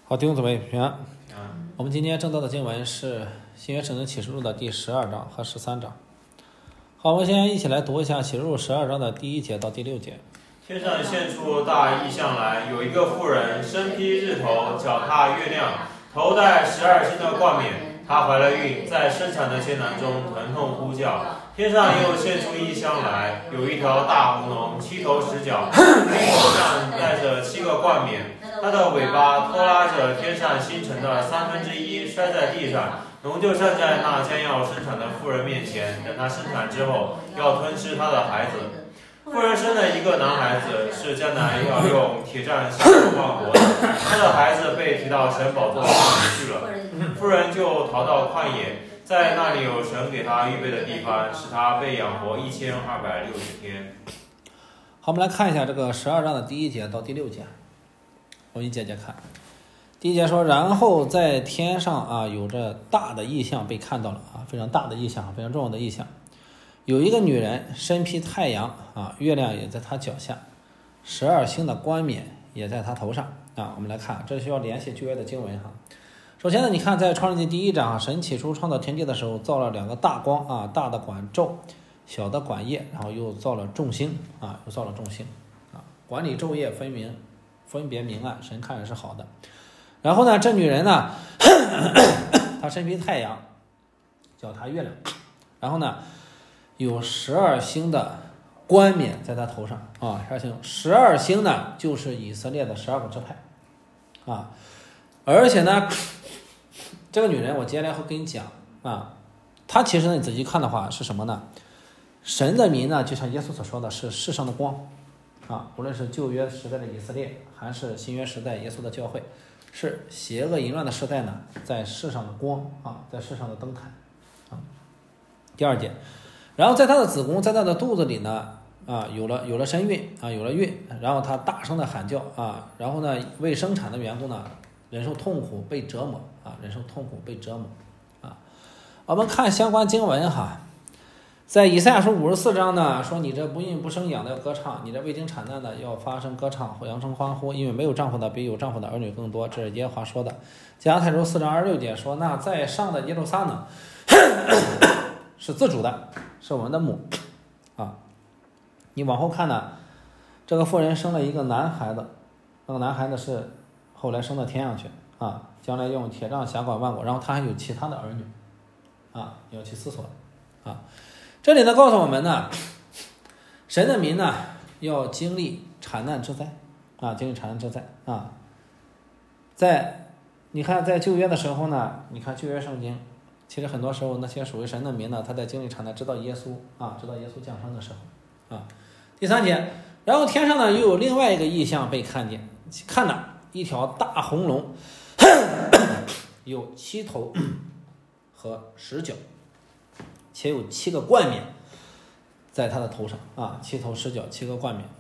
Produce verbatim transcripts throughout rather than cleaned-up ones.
好，弟兄姊妹平安。我们今天正道的经文是新约圣经启示录的第十二章和十三章。好，我们先一起来读一下启示录十二章的第一节到第六节。 天上现出大异象来，有一个妇人，身披日头，脚踏月亮，头戴十二星的冠冕。她怀了孕，在生产的艰难中疼痛呼叫。天上又现出异象来，有一条大红龙，七头十脚，头上戴着七个冠冕。它的尾巴拖拉着天上星辰的三分之一，摔在地上。龙就站在那将要生产的妇人面前，等她生产之后，要吞吃她的孩子。妇人生了一个男孩子，是将来要用铁杖下手万国的。他的孩子被提到神宝座上去了。妇人就逃到旷野，在那里有神给他预备的地方，使他被养活一千二百六十天。 好，我们来看一下这个十二章的第一节到第六节。我一节节看。第一节说，然后在天上啊，有着大的异象被看到了啊，非常大的异象，非常重要的异象。有一个女人身披太阳啊，月亮也在她脚下，十二星的冠冕也在她头上啊。我们来看，这需要联系旧约的经文哈。首先呢，你看在创世纪第一章啊，神起初创造天地的时候，造了两个大光啊，大的管昼，小的管夜，然后又造了众星啊，又造了众星啊，管理昼夜分明，分别明暗，神看着是好的。然后呢，这女人呢，她身披太阳，脚踏月亮，然后呢，有十二星的冠冕在她头上啊，十二星，十二星呢就是以色列的十二个支派啊，而且呢，这个女人我接下来会跟你讲啊，她其实呢你仔细看的话是什么呢？神的民呢，就像耶稣所说的是世上的光啊，无论是旧约时代的以色列，还是新约时代耶稣的教会，是邪恶淫乱的时代呢，在世上的光啊，在世上的灯台啊。第二节。然后在他的子宫，在他的肚子里呢，啊，有了有了身孕啊，有了孕，然后他大声的喊叫啊，然后呢，为生产的缘故呢，忍受痛苦被折磨啊，忍受痛苦被折磨啊。我们看相关经文哈，在以赛亚书五十四章呢，说你这不孕不生养的要歌唱，你这未经产难的要发声歌唱，扬声欢呼，因为没有丈夫的比有丈夫的儿女更多，这是耶和华说的。加拉太书四章二十六节说，那在上的耶路撒冷是自主的，是我们的母啊。你往后看呢，这个妇人生了一个男孩子，那个男孩子是后来升到天上去啊，将来用铁杖辖管万国，然后他还有其他的儿女啊，要去思索啊。这里呢告诉我们呢，神的民呢要经历产难之灾啊，经历产难之灾啊。在你看在旧约的时候呢，你看旧约圣经，其实很多时候那些属于神的民呢，他在经历产难，直到耶稣啊，直到耶稣降生的时候啊。第三节，然后天上呢又有另外一个异象被看见，看了一条大红龙，有七头和十角，且有七个冠冕在他的头上啊，七头十角，七个冠冕。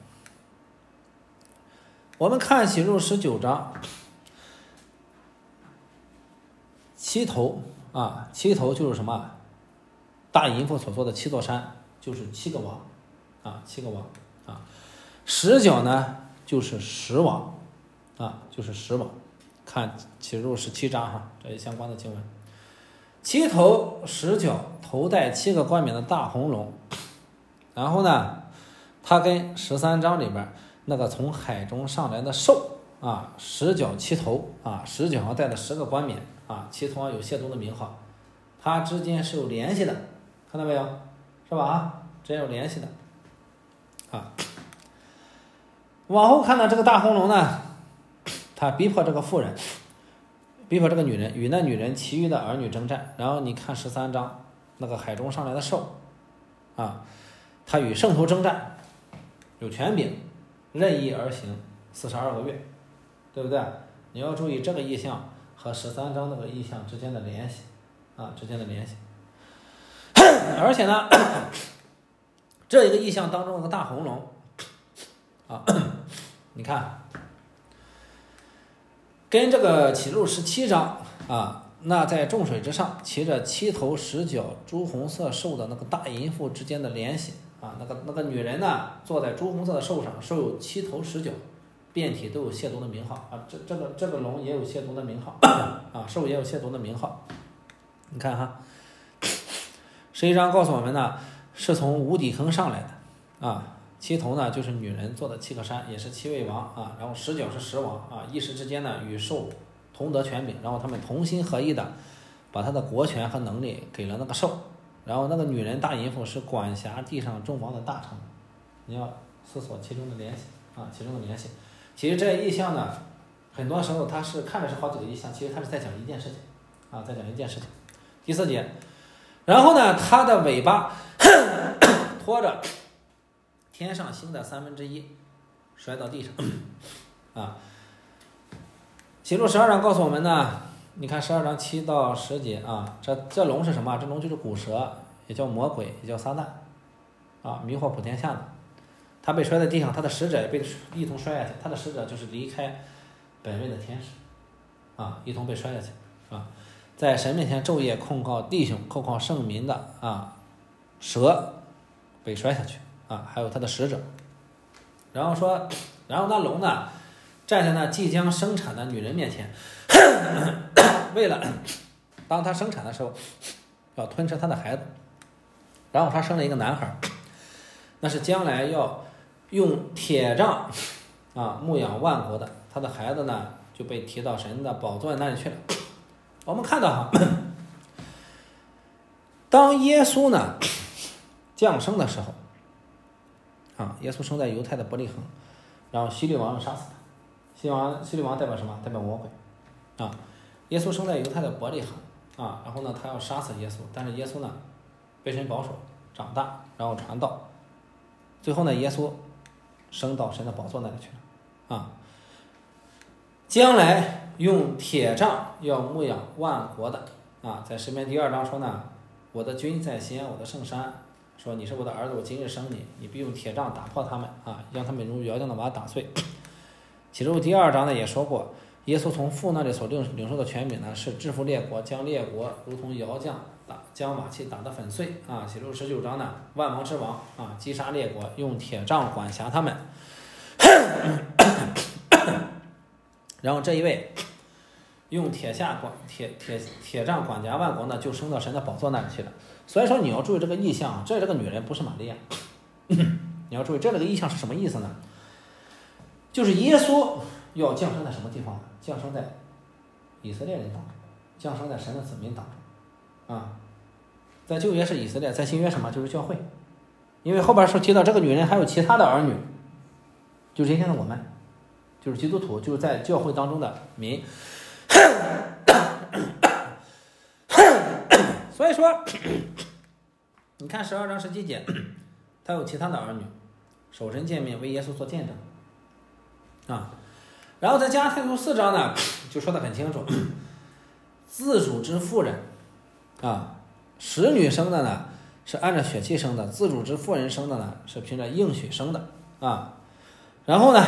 我们看启示录十九章，七头啊，七头就是什么？大淫妇所说的七座山，就是七个王啊，七个王啊。十角呢，就是十王啊，就是十王。看启示录十七章哈，这些相关的经文。七头十角，头戴七个冠冕的大红龙。然后呢，它跟十三章里边那个从海中上来的兽啊，十角七头啊，十角上带了十个冠冕啊，七头上有亵渎的名号，它之间是有联系的，看到没有？是吧？啊，之间有联系的啊。往后看到这个大红龙呢，他逼迫这个妇人，逼迫这个女人与那女人其余的儿女征战。然后你看十三章那个海中上来的兽啊，他与圣徒征战，有权柄，任意而行四十二个月，对不对？你要注意这个意象和十三章那个意象之间的联系啊，之间的联系。而且呢，这一个意象当中有个大红龙啊，你看，跟这个启示录十七章啊，那在众水之上骑着七头十角朱红色兽的那个大淫妇之间的联系啊，那个那个女人呢，坐在朱红色的兽上，兽有七头十角， 遍体都有亵渎的名号啊，这这个这个龙也有亵渎的名号啊，兽也有亵渎的名号。你看哈，十一章告诉我们呢，是从无底坑上来的啊。七头呢就是女人做的七个山，也是七位王啊。然后十角是十王啊，一时之间呢与兽同得权柄，然后他们同心合意的把他的国权和能力给了那个兽。然后那个女人大淫妇是管辖地上众王的大臣，你要思索其中的联系啊，其中的联系。其实这意象呢，很多时候它是看着是好几个意象，其实它是在讲一件事情啊，在讲一件事情。第四节，然后呢，它的尾巴拖着天上星的三分之一摔到地上啊。启示录十二章告诉我们呢，你看十二章七到十节啊，这这龙是什么？这龙就是古蛇，也叫魔鬼，也叫撒旦啊，迷惑普天下的。他被摔在地上，他的使者也被一同摔下去，他的使者就是离开本位的天使啊，一同被摔下去啊，在神面前昼夜控告弟兄、控告圣民的啊，蛇被摔下去啊，还有他的使者。然后说，然后那龙呢，站在那即将生产的女人面前，为了当她生产的时候要吞吃她的孩子，然后她生了一个男孩，那是将来要用铁杖啊牧养万国的，他的孩子呢就被提到神的宝座那里去了。我们看到哈，当耶稣呢降生的时候啊，耶稣生在犹太的伯利恒，然后希律王杀死他。希律王希律王代表什么？代表魔鬼啊。耶稣生在犹太的伯利恒啊，然后呢他要杀死耶稣，但是耶稣呢被神保守长大，然后传道，最后呢耶稣升到神的宝座那里去了啊！将来用铁杖要牧养万国的啊，在诗篇第二章说呢，我的君在西安，我的圣山，说你是我的儿子，我今日生你，你必用铁杖打破他们啊，让他们如摇浆的瓦打碎。启示录第二章呢也说过，耶稣从父那里所领领受的权柄呢，是制服列国，将列国如同摇浆打，将瓦器打得粉碎啊。启示录十九章呢，万王之王啊，击杀列国，用铁杖管辖他们。然后这一位用铁下管铁铁铁杖管辖万国呢，就升到神的宝座那里去了。所以说你要注意这个意象，这这个女人不是玛利亚，你要注意这个意象是什么意思呢？就是耶稣要降生在什么地方呢？降生在以色列人当中，降生在神的子民当中啊。在旧约是以色列，在新约什么？就是教会。因为后边说提到这个女人还有其他的儿女，就是今天的我们，就是基督徒，就是在教会当中的民。所以说你看十二章十七节，他有其他的儿女守神诫命，为耶稣做见证啊。然后在加拉太书四章呢就说得很清楚，自主之妇人啊，使女生的呢是按照血气生的，自主之妇人生的呢是凭着应许生的啊。然后呢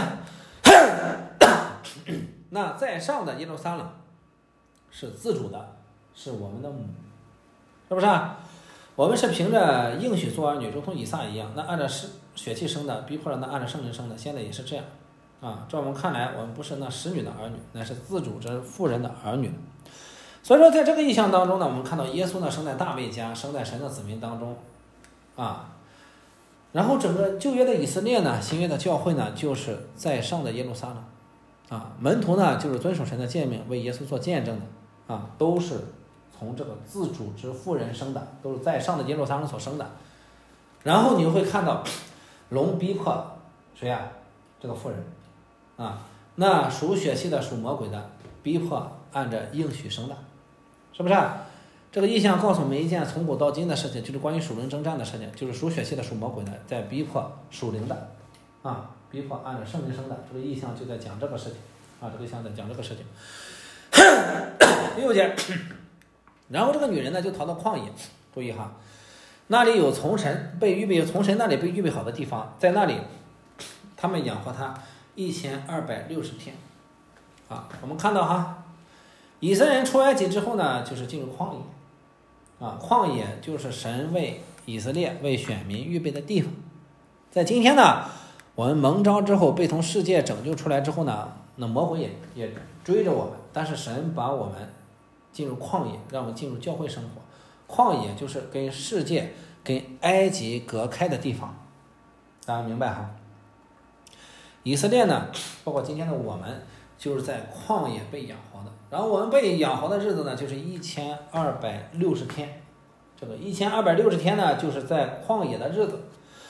那在上的耶路撒冷是自主的，是我们的母，是不是啊？我们是凭着应许做儿女，如同以撒一样。那按照血气生的，逼迫了那按照圣灵生的，现在也是这样啊。在我们看来，我们不是那使女的儿女，那是自主之妇人的儿女。所以说在这个意象当中呢，我们看到耶稣呢生在大卫家，生在神的子民当中啊。然后整个旧约的以色列呢，新约的教会呢，就是在上的耶路撒冷啊，门徒呢就是遵守神的诫命，为耶稣做见证的啊，都是从这个自主之妇人生的，都是在上的耶路撒冷所生的。然后你会看到龙逼迫谁啊？这个妇人啊，那属血气的属魔鬼的逼迫按着应许生的，是不是啊？这个意象告诉我们一件从古到今的事情，就是关于属灵征战的事情，就是属血气的属魔鬼的在逼迫属灵的啊，逼迫按照圣灵生的。这个意象就在讲这个事情啊，这个意象在讲这个事情。六节，然后这个女人呢就逃到旷野，注意哈，那里有从神被预备从神那里被预备好的地方，在那里他们养活她一千二百六十天啊。我们看到哈，以色列人出埃及之后呢，就是进入旷野啊，旷野就是神为以色列为选民预备的地方。在今天呢， 我们蒙召之后被从世界拯救出来之后呢，那魔鬼也也追着我们，但是神把我们进入旷野，让我们进入教会生活。旷野就是跟世界跟埃及隔开的地方，大家明白哈？以色列呢，包括今天的我们，就是在旷野被养活的。然后我们被养活的日子呢，就是一千二百六十天。这个一千二百六十天呢，就是在旷野的日子，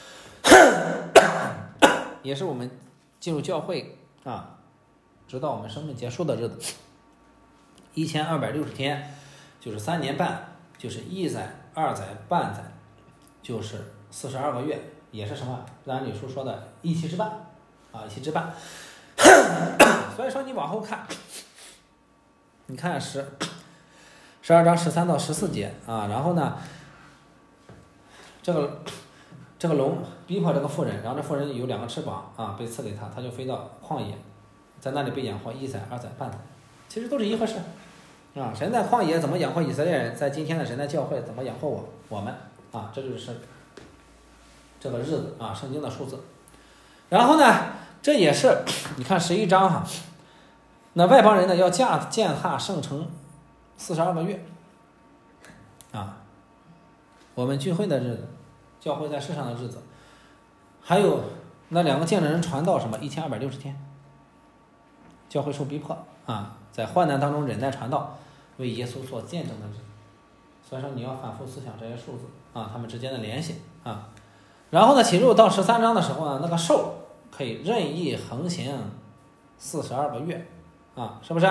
也是我们进入教会啊，直到我们生命结束的日子。一千二百六十天就是三年半，就是一载、二载、半载，就是四十二个月，也是什么？按理书说的一期之半啊，一期之半。所以说你往后看，你看十十二章十三到十四节啊，然后呢，这个这个龙逼迫这个妇人，然后这妇人有两个翅膀啊，被赐给他，他就飞到旷野，在那里被养活一载、二载、半载，其实都是一回事啊。神在旷野怎么养活以色列人，在今天的神在教会怎么养活我我们啊，这就是这个日子啊，圣经的数字。然后呢，这也是你看十一章哈，那外邦人呢要驾践踏圣城四十二个月啊，我们聚会的日子，教会在世上的日子，还有那两个见证人传道什么一千二百六十天，教会受逼迫啊，在患难当中忍耐传道，为耶稣所见证的日子。所以说你要反复思想这些数字啊，他们之间的联系啊。然后呢，启示录到十三章的时候呢，那个兽可以任意横行四十二个月啊，是不是？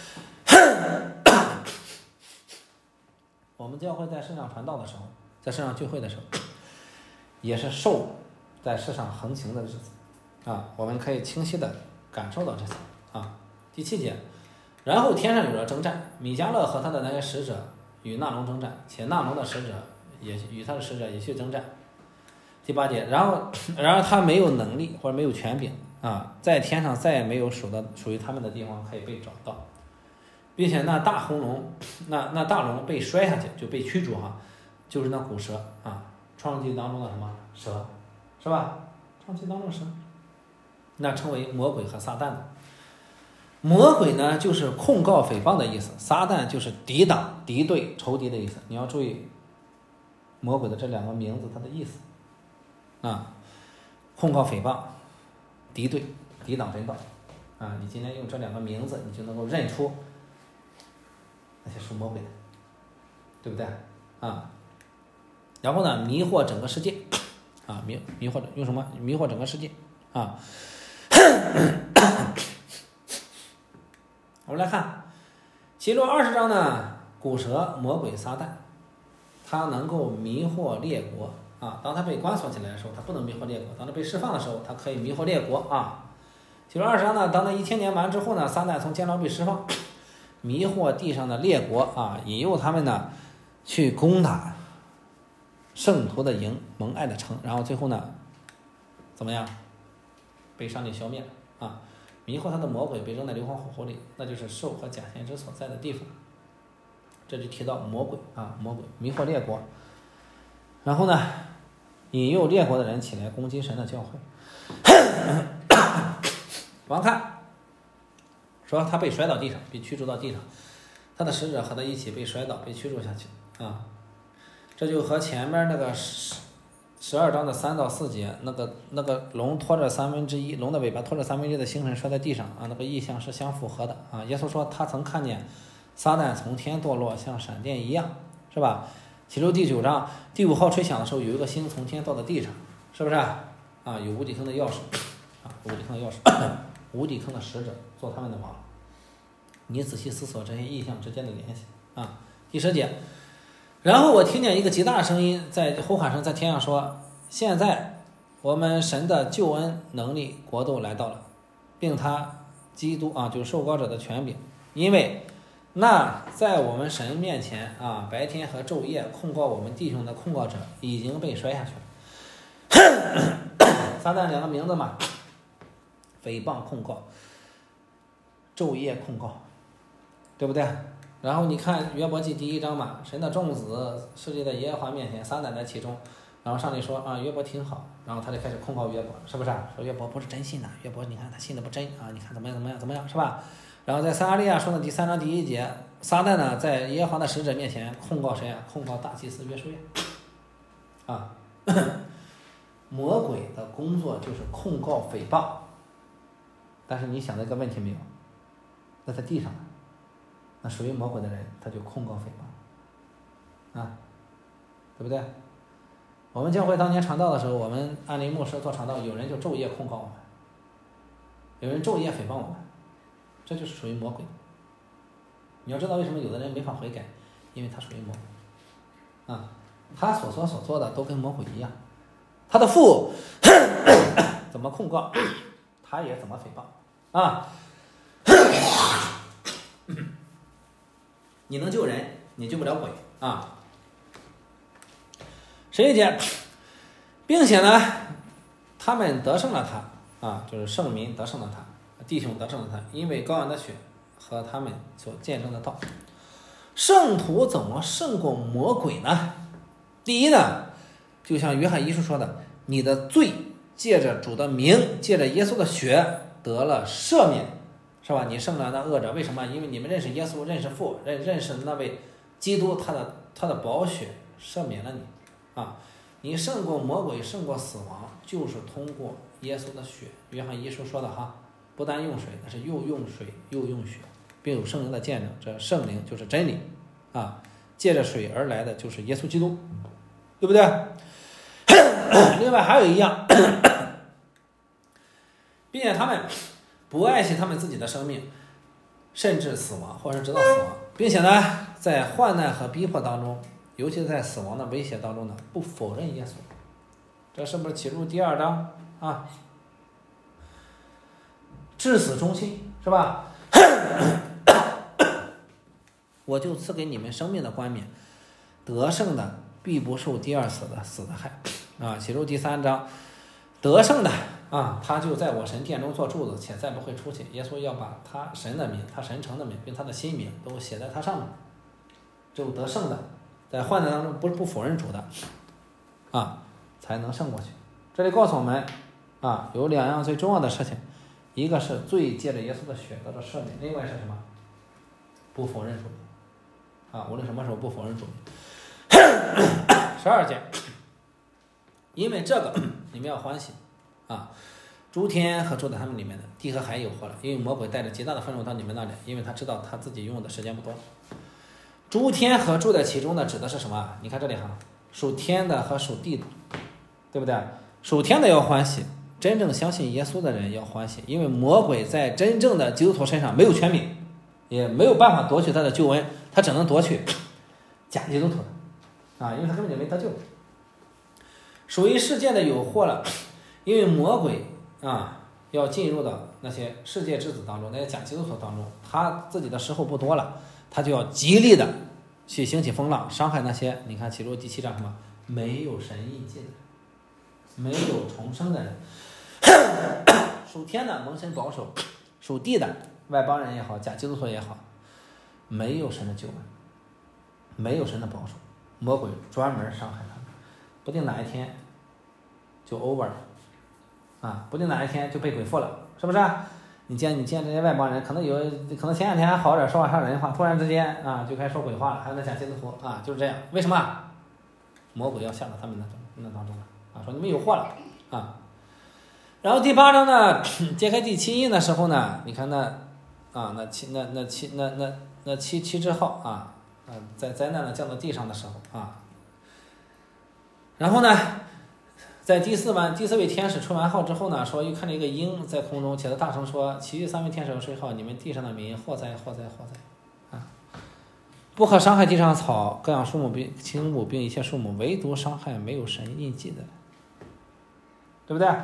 我们教会在世上传道的时候，在世上聚会的时候，也是兽在世上横行的日子啊，我们可以清晰的感受到这些啊。第七节，然后天上有了征战，米迦勒和他的那些使者与那龙征战，且那龙的使者也与他的使者也去征战。第八节，然后然而他没有能力或者没有权柄啊，在天上再也没有属的属于他们的地方可以被找到，并且那大红龙，那那大龙被摔下去就被驱逐哈，就是那古蛇啊，创世纪当中的什么蛇，是吧？创世纪当中的蛇，那称为魔鬼和撒旦的。魔鬼呢，就是控告诽谤的意思；撒旦就是抵挡、敌对、仇敌的意思。你要注意魔鬼的这两个名字它的意思啊，控告诽谤、敌对、抵挡真道啊。你今天用这两个名字，你就能够认出那些属魔鬼的，对不对啊？然后呢，迷惑整个世界啊，迷迷惑用什么？迷惑整个世界啊。我们来看启示录二十章呢，古蛇魔鬼撒旦，他能够迷惑列国啊。当他被关锁起来的时候，他不能迷惑列国；当他被释放的时候，他可以迷惑列国啊。启示录二十章呢，当他一千年完之后呢，撒旦从监牢被释放，迷惑地上的列国啊，引诱他们呢去攻打圣徒的营、蒙爱的城，然后最后呢怎么样？被上帝消灭了啊。迷惑他的魔鬼被扔在硫磺火湖里，那就是兽和假先知所在的地方。这就提到魔鬼啊，魔鬼迷惑列国，然后呢，引诱列国的人起来攻击神的教会。王看说他被摔到地上，被驱逐到地上，他的使者和他一起被摔倒，被驱逐下去啊。这就和前面那个十二章的三到四节，那个那个龙拖着三分之一，龙的尾巴拖着三分之一的星辰摔在地上啊，那个意象是相符合的啊。耶稣说他曾看见撒旦从天堕落，像闪电一样，是吧？启示录第九章第五号吹响的时候，有一个星从天掉到地上，是不是啊？有无底坑的钥匙啊，无底坑的钥匙，无底坑的使者做他们的王。你仔细思索这些意象之间的联系啊。第十节。然后我听见一个极大的声音在呼喊声在天上说，现在我们神的救恩能力国度来到了，并他基督啊，就是受膏者的权柄，因为那在我们神面前啊，白天和昼夜控告我们弟兄的控告者已经被摔下去了。撒旦两个名字嘛，诽谤控告，昼夜控告，对不对？然后你看约伯记第一章嘛，神的众子设立在耶和华面前，撒旦在其中，然然后上帝说啊，约伯挺好，然后他就开始控告约伯，是不是、啊？说约伯不是真信的，约伯你看他信的不真啊，你看怎么样怎么样怎么样，是吧？然后在撒迦利亚说的第三章第一节，撒旦呢在耶和华的使者面前控告谁啊？控告大祭司约书亚啊。魔鬼的工作就是控告诽谤，但是你想到一个问题没有？那在地上呢，那属于魔鬼的人他就控告诽谤啊，对不对？我们教会当年传道的时候，我们安林牧师做传道，有人就昼夜控告我们，有人昼夜诽谤我们，这就是属于魔鬼。你要知道为什么有的人没法悔改，因为他属于魔鬼啊，他所说所做的都跟魔鬼一样，他的父怎么控告，他也怎么诽谤啊。你能救人，你救不了鬼啊。十一节，并且呢，他们得胜了他啊，就是圣民得胜了他，弟兄得胜了他，因为羔羊的血和他们所见证的道。圣徒怎么胜过魔鬼呢？第一呢，就像约翰一书说的，你的罪借着主的名，借着耶稣的血得了赦免，是吧？你胜了那恶者，为什么？因为你们认识耶稣，认识父，认认识那位基督，他的他的宝血赦免了你。啊，你胜过魔鬼，胜过死亡，就是通过耶稣的血。约翰一书说的哈，不但用水，但是又用水又用血，并有圣灵的见证。这圣灵就是真理啊，借着水而来的就是耶稣基督，对不对？另外还有一样，并且他们不爱惜他们自己的生命，甚至死亡，或者直到死亡，并且呢，在患难和逼迫当中，尤其是在死亡的威胁当中呢，不否认耶稣，这是不是启示录第二章啊？至死忠心，是吧？我就赐给你们生命的冠冕，得胜的必不受第二次的死的害啊。启示录第三章，得胜的啊，他就在我神殿中做柱子，且再不会出去。耶稣要把他神的名、他神城的名，并他的新名都写在他上面。只有得胜的，在患难当中不不否认主的啊，才能胜过去。这里告诉我们啊，有两样最重要的事情，一个是罪借着耶稣的血得到赦免，另外是什么？不否认主啊，无论什么时候不否认主。十二节，因为这个你们要欢喜啊，诸天和住在他们里面的，地和海有祸了，因为魔鬼带着极大的愤怒到你们那里，因为他知道他自己用的时间不多。诸天和住在其中的指的是什么？你看这里哈，属天的和属地的，对不对？属天的要欢喜，真正相信耶稣的人要欢喜，因为魔鬼在真正的基督徒身上没有权柄，也没有办法夺取他的救恩，他只能夺取假基督徒的啊，因为他根本就没得救。属于世界的有祸了，因为魔鬼啊要进入到那些世界之子当中，那些假基督徒当中，他自己的时候不多了。他就要极力的去兴起风浪，伤害那些你看启示录第七章什么没有神印记的，没有重生的人。属天的蒙神保守，属地的外邦人也好，假基督徒也好，没有神的救恩，没有神的保守，魔鬼专门伤害他们，不定哪一天就 over 了啊，不定哪一天就被鬼附了，是不是啊？你见你见这些外邦人，可能有可能前两天还好点，说话上人话，突然之间啊就开始说鬼话了，还有那假基督徒啊，就是这样。为什么？魔鬼要下到他们那那当中了啊，说你们有祸了啊。然后第八章呢，揭开第七印的时候呢，你看那啊那七那那七那那那七七之后啊啊在灾难呢降到地上的时候啊，然后呢。在第四完第四位天使吹完号之后呢，说又看见一个鹰在空中，且他大声说：“其余三位天使要吹号，你们地上的民祸灾祸灾祸灾！啊，不可伤害地上草、各样树木并青木并一切树木，唯独伤害没有神印记的，对不对？”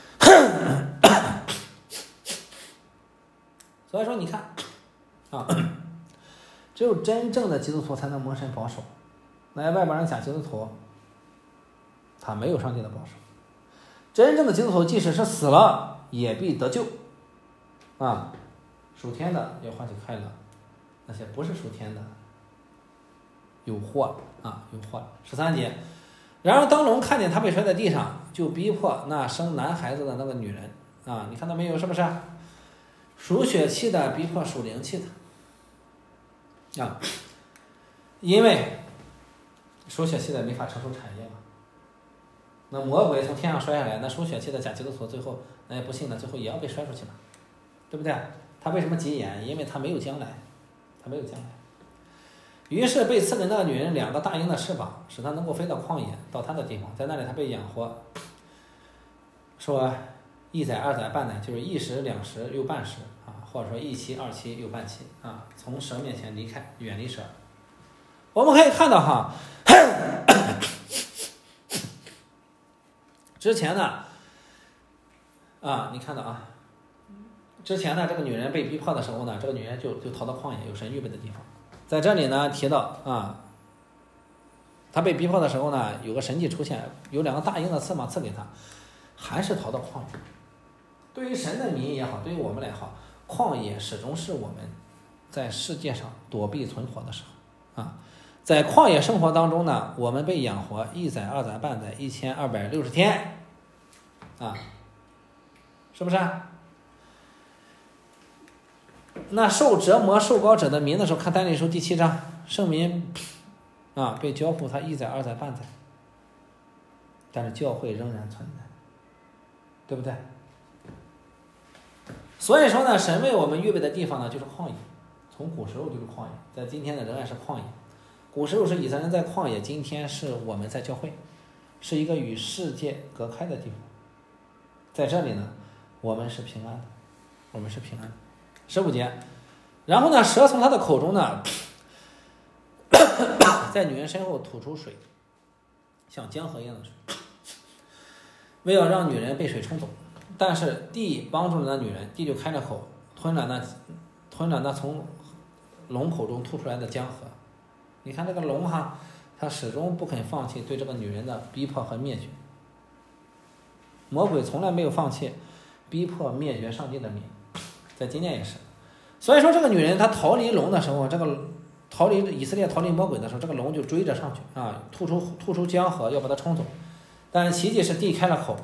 所以说你看啊，只有真正的基督徒才能蒙神保守，那些外邦人假基督徒。他没有上帝的保守，真正的基督徒即使是死了也必得救啊！属天的要欢喜快乐，那些不是属天的有祸啊，有祸。十三节， 然而当龙看见他被摔在地上，就逼迫那生男孩子的那个女人啊，你看到没有？是不是？属血气的逼迫属灵气的啊，因为属血气的没法承受产业嘛。那魔鬼从天上摔下来，那属血气的假基督徒最后那也不信的，最后也要被摔出去嘛，对不对？他为什么急眼？因为他没有将来，他没有将来。于是被赐给那个女人两个大鹰的翅膀，使她能够飞到旷野，到她的地方，在那里她被养活。说一载二载半载，就是一时两时又半时啊，或者说一期二期又半期啊，从蛇面前离开，远离蛇。我们可以看到哈，之前呢，啊，你看到啊，之前呢，这个女人被逼迫的时候呢，这个女人就就逃到旷野，有神预备的地方。在这里呢提到啊，她被逼迫的时候呢，有个神迹出现，有两个大鹰的翅膀赐给她，还是逃到旷野。对于神的民也好，对于我们来好，旷野始终是我们在世界上躲避存活的时候啊。在旷野生活当中呢，我们被养活一载、二载、半载、一千二百六十天，啊，是不是？那受折磨、受膏者的民的时候，看但以理书第七章，圣民啊被交付他一载、二载、半载，但是教会仍然存在，对不对？所以说呢，神为我们预备的地方呢，就是旷野，从古时候就是旷野，在今天呢仍然是旷野。古时候是以色列人在旷野，今天是我们在教会，是一个与世界隔开的地方。在这里呢，我们是平安的，我们是平安的。十五节，然后呢，蛇从他的口中呢，在女人身后吐出水，像江河一样的水，为要让女人被水冲走。但是地帮助了那女人，地就开了口，吞了那吞了那从龙口中吐出来的江河。你看这个龙哈，他始终不肯放弃对这个女人的逼迫和灭绝。魔鬼从来没有放弃逼迫灭绝上帝的民，在今天也是。所以说这个女人她逃离龙的时候，这个逃离以色列逃离魔鬼的时候，这个龙就追着上去啊，吐出吐出江河要把它冲走。但是奇迹是地开了口，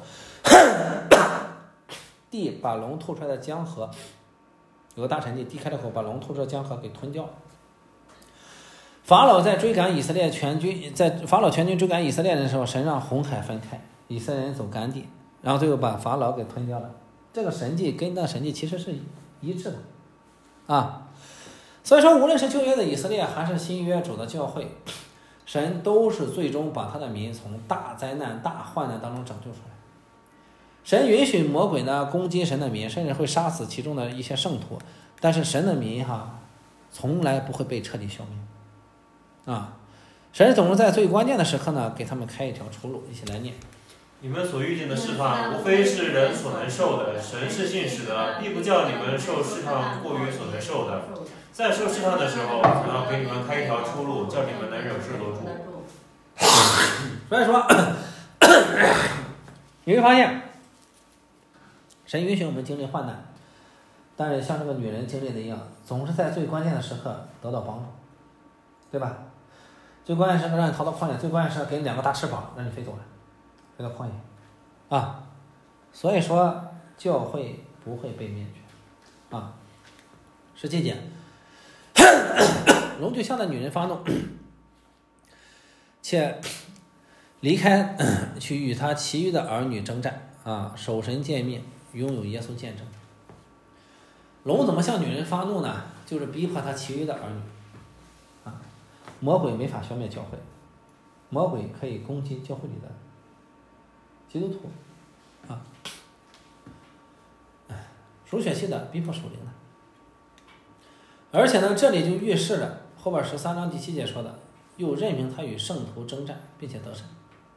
地把龙吐出来的江河，有个大神迹，地开了口把龙吐出来的江河给吞掉了。法老在追赶以色列全军，在法老全军追赶以色列人的时候，神让红海分开，以色列人走干地，然后最后把法老给吞掉了。这个神迹跟那神迹其实是一致的啊。所以说无论是旧约的以色列还是新约主的教会，神都是最终把他的民从大灾难大患难当中拯救出来。神允许魔鬼呢攻击神的民，甚至会杀死其中的一些圣徒，但是神的民哈从来不会被彻底消灭啊！神总是在最关键的时刻呢，给他们开一条出路。一起来念： 你们所遇见的试探，无非是人所能受的。神是信实的，必不叫你们受试探过于所能受的。在受试探的时候，想要给你们开一条出路，叫你们能忍受得住。 所以说，你会发现，神允许我们经历患难，但是像这个女人经历的一样，总是在最关键的时刻得到帮助，对吧？最关键时刻让你逃到旷野，最关键时刻给你两个大翅膀让你飞走了，飞到旷野啊！所以说教会不会被灭绝啊。十七节，龙就向那女人发怒，且离开去与他其余的儿女征战啊，守神诫命，拥有耶稣见证。龙怎么向女人发怒呢？就是逼迫他其余的儿女啊。魔鬼没法消灭教会，魔鬼可以攻击教会里的基督徒啊。属血气的逼迫属灵的。而且呢，这里就预示了后边十三章第七节说的，又任凭他与圣徒征战，并且得胜。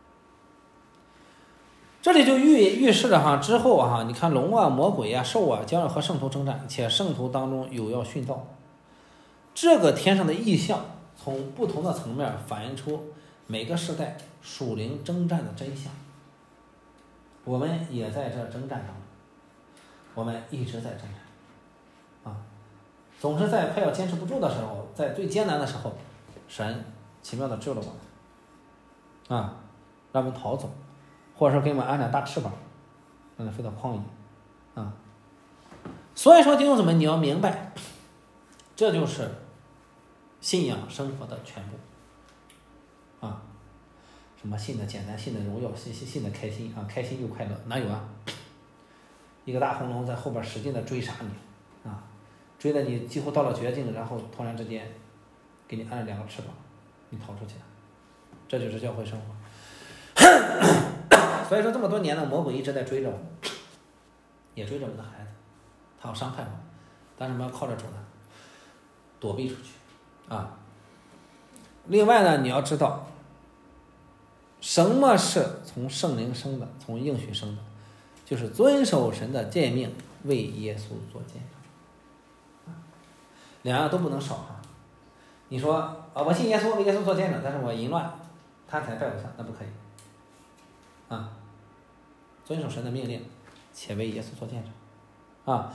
这里就预预示了哈，之后哈，你看龙啊、魔鬼啊、兽啊将要和圣徒征战，且圣徒当中有要殉道。这个天上的异象，从不同的层面反映出每个时代属灵征战的真相。我们也在这征战当中，我们一直在征战啊。总是在快要坚持不住的时候，在最艰难的时候，神奇妙的救了我们啊。 让我们逃走，或者说给我们安上大翅膀，让它飞到旷野啊。所以说弟兄姊妹，你要明白，这就是信仰生活的全部啊。什么信的简单，信的荣耀，信信信的开心啊，开心又快乐，哪有啊？一个大红龙在后边使劲的追杀你啊，追的你几乎到了绝境，然后突然之间给你安了两个翅膀，你逃出去了，这就是教会生活。所以说这么多年了，魔鬼一直在追着我，也追着我们的孩子，他要伤害我，但是我们要靠着主呢，躲避出去啊。另外呢，你要知道，什么是从圣灵生的，从应许生的，就是遵守神的诫命，为耶稣做见证，两样都不能少啊。你说啊，我信耶稣，为耶稣做见证，但是我淫乱、贪财、拜偶像，那不可以啊。遵守神的命令，且为耶稣做见证啊，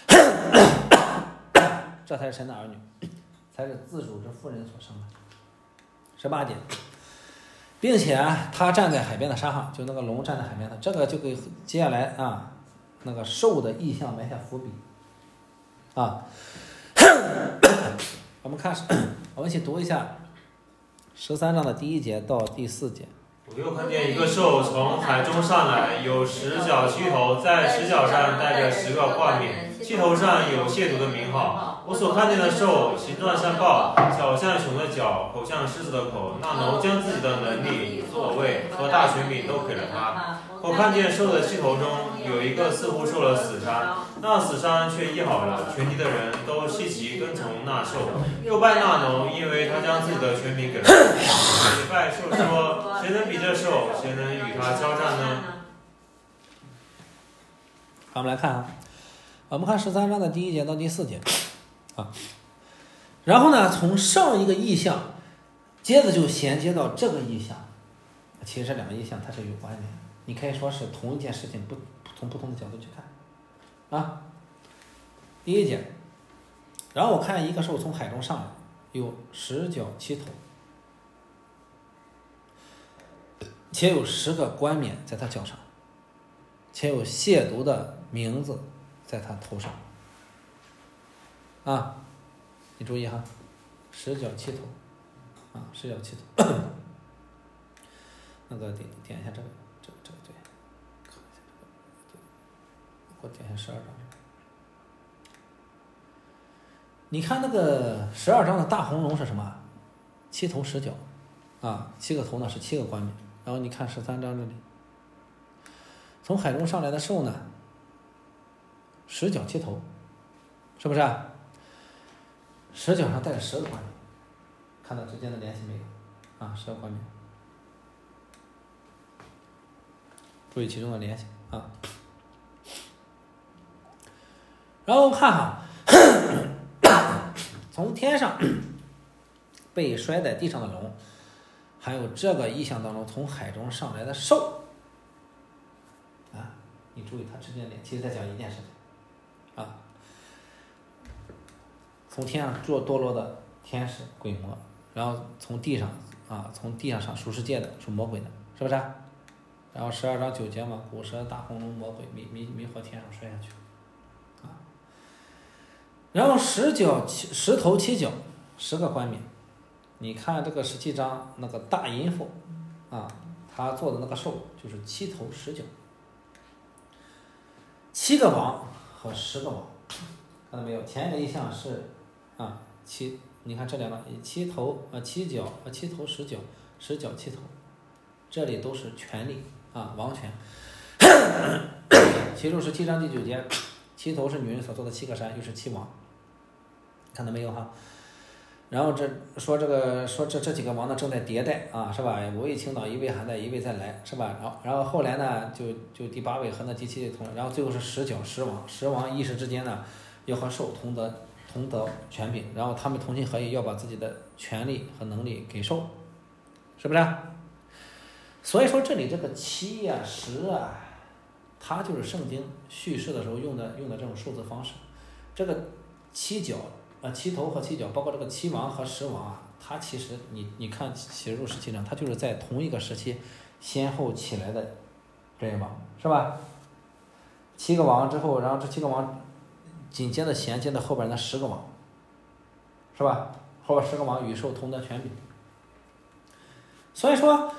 这才是神的儿女，才是自主之妇人所生的。十八节，并且他站在海边的沙上，就那个龙站在海边的，这个就给接下来啊那个兽的意象埋下伏笔啊。我们看，我们一起读一下十三章的第一节到第四节。 我又看见一个兽从海中上来，有十角七头，在十角上带着十个冠冕，七头上有亵渎的名号。我所看见的兽形状像豹，脚像熊的脚，口像狮子的口。那龙将自己的能力、所位和大权柄都给了他。我看见兽的七头中有一个似乎受了死伤，那死伤却医好了。全地的人都稀奇跟从那兽，又拜那龙，因为他将自己的权柄给了他。也拜兽说：谁能比这兽？谁能与他交战呢？ 好，我们来看啊，我们看十三章的第一节到第四节啊。然后呢，从上一个意象，接着就衔接到这个意象。其实这两个意象它是有关联的，你可以说是同一件事情，不从不同的角度去看啊。第一节，然后我看一个兽从海中上来，有十角七头，且有十个冠冕在他脚上，且有亵渎的名字在他头上啊。你注意哈，十角七头啊，十角七头。那个点点一下这个这个这个对，看一下这个，我点一下十二章。你看那个十二章的大红龙是什么？七头十角啊，七个头呢是七个冠冕。然后你看十三章这里，从海中上来的兽呢，十角七头，是不是啊？十角上带着十个冠冕，看到之间的联系没有？啊，十个冠冕，注意其中的联系啊。然后看哈，从天上被摔在地上的龙，还有这个意象当中从海中上来的兽啊，你注意它之间的联系，其实在讲一件事情啊。从天上堕堕落的天使鬼魔，然后从地上啊，从地上上属世界的属魔鬼的，是不是啊？然后十二章九节嘛，古蛇大红龙魔鬼迷迷迷惑天上摔下去啊。然后十角七十头七角，十个冠冕。你看这个十七章那个大淫妇啊，他做的那个兽就是七头十角，七个王和十个王，看到没有？前一个意象是啊七，你看这两个七头啊七角啊七头十角，十角七头，这里都是权力啊王权。其中十七章第九节，七头是女人所做的七个山，又是七王，看到没有哈？然后这说这个说这这几个王呢正在迭代啊，是吧？五位倾倒，一位还在，一位再来，是吧？然后然后后来呢，就就第八位和那第七位同，然后最后是十角十王，十王一时之间呢，要和兽同得同得权柄，然后他们同心合意要把自己的权力和能力给兽，是不是？所以说这里这个七啊十啊，它就是圣经叙事的时候用的用的这种数字方式，这个七角。啊，七头和七角，包括这个七王和十王啊，它其实你你看启示录十七章，它就是在同一个时期先后起来的这些王，是吧？七个王之后，然后这七个王紧接着衔接的后边那十个王，是吧？后边十个王与兽同得权柄。所以说，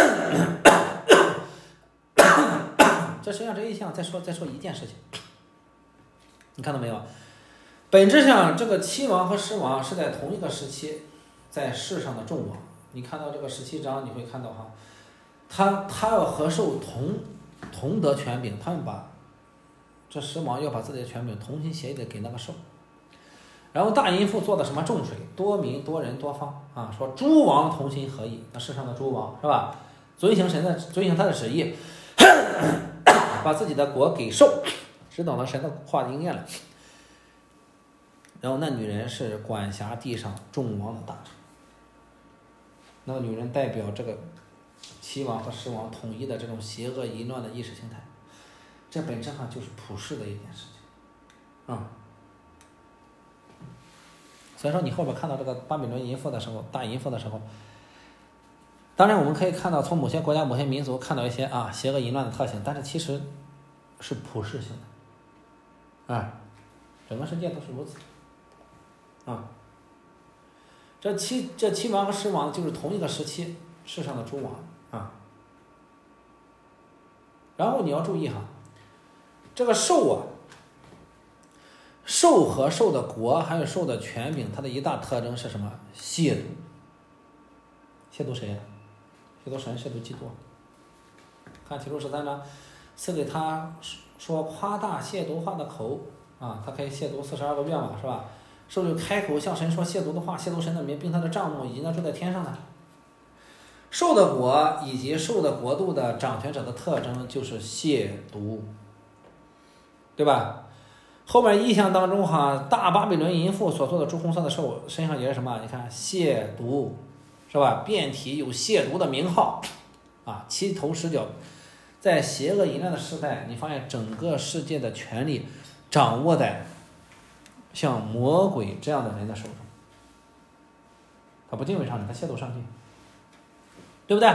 这实际上这一项再说再说一件事情，你看到没有？本质上，这个七王和十王是在同一个时期，在世上的众王。你看到这个十七章，你会看到哈，他他要和兽同同得权柄，他们把这十王要把自己的权柄同心协力的给那个兽。然后大淫妇做的什么重水，多民多人多方啊，说诸王同心合意，那世上的诸王是吧？遵行神的遵行他的旨意，把自己的国给兽，只等到神的话应验了。然后那女人是管辖地上众王的大臣，那个女人代表这个七王和十王统一的这种邪恶淫乱的意识形态，这本质上就是普世的一件事情啊。所以说你后边看到这个巴比伦淫妇的时候，大淫妇的时候，当然我们可以看到从某些国家某些民族看到一些啊邪恶淫乱的特性，但是其实是普世性的啊，整个世界都是如此啊。这七这七王和十王就是同一个时期世上的诸王啊。然后你要注意哈，这个兽啊，兽和兽的国还有兽的权柄，它的一大特征是什么？亵渎。亵渎谁呀？亵渎神，亵渎基督。看启示录十三章，赐给他说夸大亵渎话的口啊，他可以亵渎四十二个月嘛，是吧？兽就开口向神说亵渎的话，亵渎神的名，并他的帐幕以及那住在天上的。兽的国以及兽的国度的掌权者的特征就是亵渎，对吧？后面意象当中哈，大巴比伦淫妇所做的朱红色的兽身上也是什么？你看亵渎，是吧？遍体有亵渎的名号啊，七头十脚。在邪恶淫乱的时代，你发现整个世界的权力掌握在像魔鬼这样的人的手中。他不敬畏上帝，他亵渎上帝，对不对？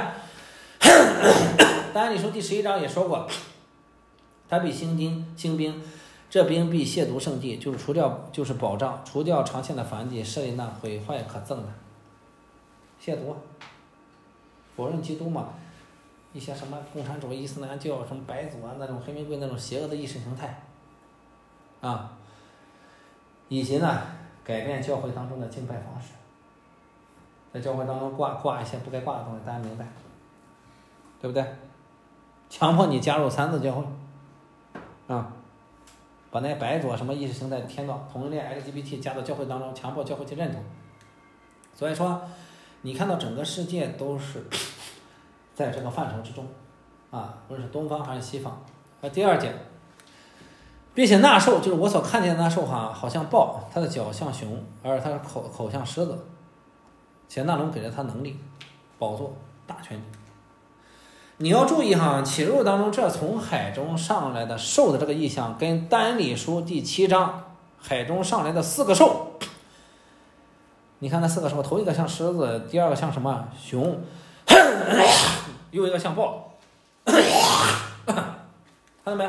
但以理书第十一章也说过，他必兴兵兴兵，这兵必亵渎圣地，就是除掉就是保障，除掉长线的燔祭，设立那毁坏可憎的。亵渎，否认基督嘛，一些什么共产主义、伊斯兰教、什么白族啊那种黑玫瑰那种邪恶的意识形态，啊，以及呢改变教会当中的敬拜方式，在教会当中挂挂一些不该挂的东西，大家明白，对不对？强迫你加入三自教会，啊，把那些白左什么意识形态、天道、同性恋、L G B T 加到教会当中，强迫教会去认同。所以说，你看到整个世界都是在这个范畴之中，啊，无论是东方还是西方。那第二点，并且那兽就是我所看见的那兽哈，好像豹，它的脚像熊，而它的口口像狮子，且那龙给了它能力、宝座、大权。你要注意哈，启示录当中这从海中上来的兽的这个意象，跟但以理书第七章海中上来的四个兽，你看那四个兽，头一个像狮子，第二个像什么熊，又一个像豹，看到没有？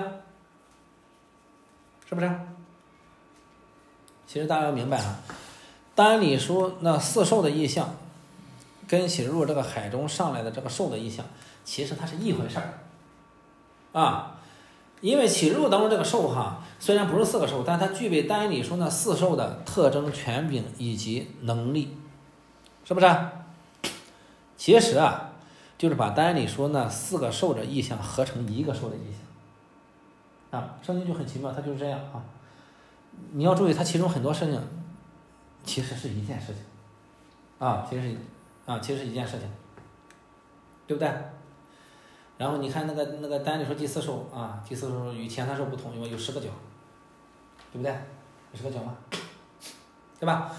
是不是？其实大家要明白哈，但以理书那四兽的意象，跟启示录这个海中上来的这个兽的意象，其实它是一回事儿，啊，因为启示录当中这个兽哈，虽然不是四个兽，但它具备但以理书那四兽的特征、权柄以及能力，是不是？其实啊，就是把但以理书那四个兽的意象合成一个兽的意象，啊，圣经就很奇妙，它就是这样啊。你要注意，它其中很多事情其实是一件事情，啊，其实是啊，其实是一件事情，对不对？然后你看那个那个但以理书第四兽啊，第四兽与其他兽不同，因为有十个角，对不对？有十个角吗？对吧？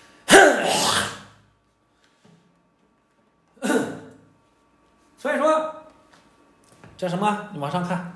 所以说，这什么？你往上看，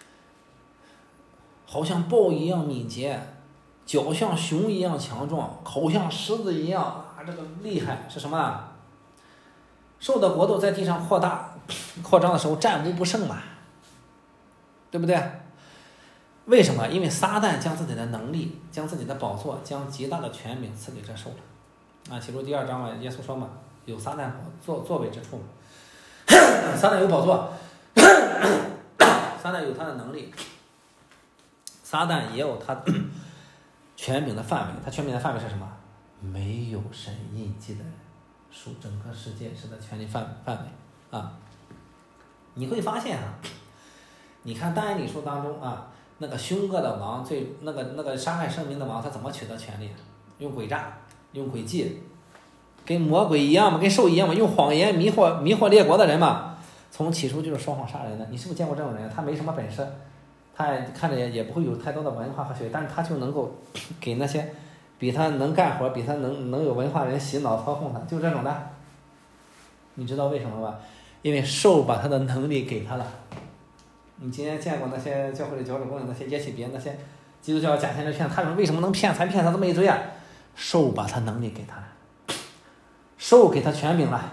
好像豹一样敏捷，脚像熊一样强壮，口像狮子一样啊，这个厉害是什么？ 兽的国度在地上扩大扩张的时候战无不胜嘛，对不对？为什么？因为撒旦将自己的能力、将自己的宝座、将极大的权柄赐给这兽了。啊，启示录第二章嘛，耶稣说嘛，有撒旦座座位之处嘛，撒旦有宝座，撒旦有他的能力，撒旦也有他权柄的范围。他权柄的范围是什么？没有神印记的人属整个世界是的权力范范围啊。你会发现啊，你看但以理书当中啊，那个凶恶的王最那个那个杀害圣民的王，他怎么取得权力？用诡诈，用诡计，跟魔鬼一样嘛，跟兽一样嘛，用谎言迷惑迷惑列国的人嘛。从起初就是说谎杀人的。你是不是见过这种人？他没什么本事，他看着也也不会有太多的文化和学，但是他就能够给那些比他能干活、比他能能有文化人洗脑操控他，就这种的。你知道为什么吧？因为兽把他的能力给他了。你今天见过那些教会里教主公那些耶洗别那些基督教假先知骗他们为什么能骗财骗他这么一堆啊？兽把他能力给他了，兽给他权柄了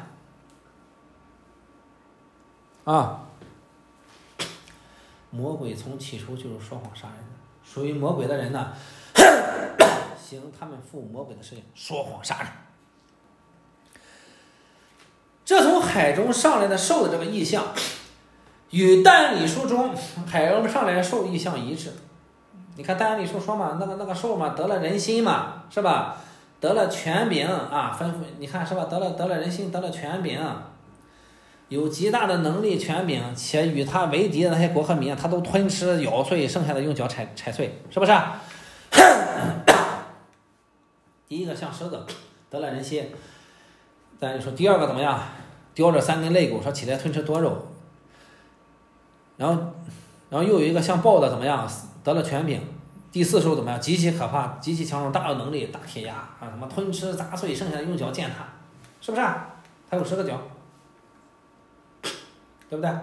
啊！魔鬼从起初就是说谎杀人的，属于魔鬼的人呢，行他们附魔鬼的事情，说谎杀人。这从海中上来的兽的这个意象，与但以理书中海中上来的兽意象一致。你看但以理书说嘛，那个那个兽嘛，得了人心嘛，是吧？得了权柄啊，吩咐你看是吧？得了得了人心，得了权柄，有极大的能力权柄，且与他为敌的那些国和民，他都吞吃咬碎，剩下的用脚踩踩碎，是不是？第一个像狮子，得了人心。但是说第二个怎么样？叼着三根肋骨，说起来吞吃多肉。然后，然后又有一个像豹的怎么样？得了权柄。第四兽怎么样？极其可怕，极其强壮，大有能力，大铁牙啊，什么吞吃砸碎，剩下的用脚践踏，是不是？它有十个脚，对不对？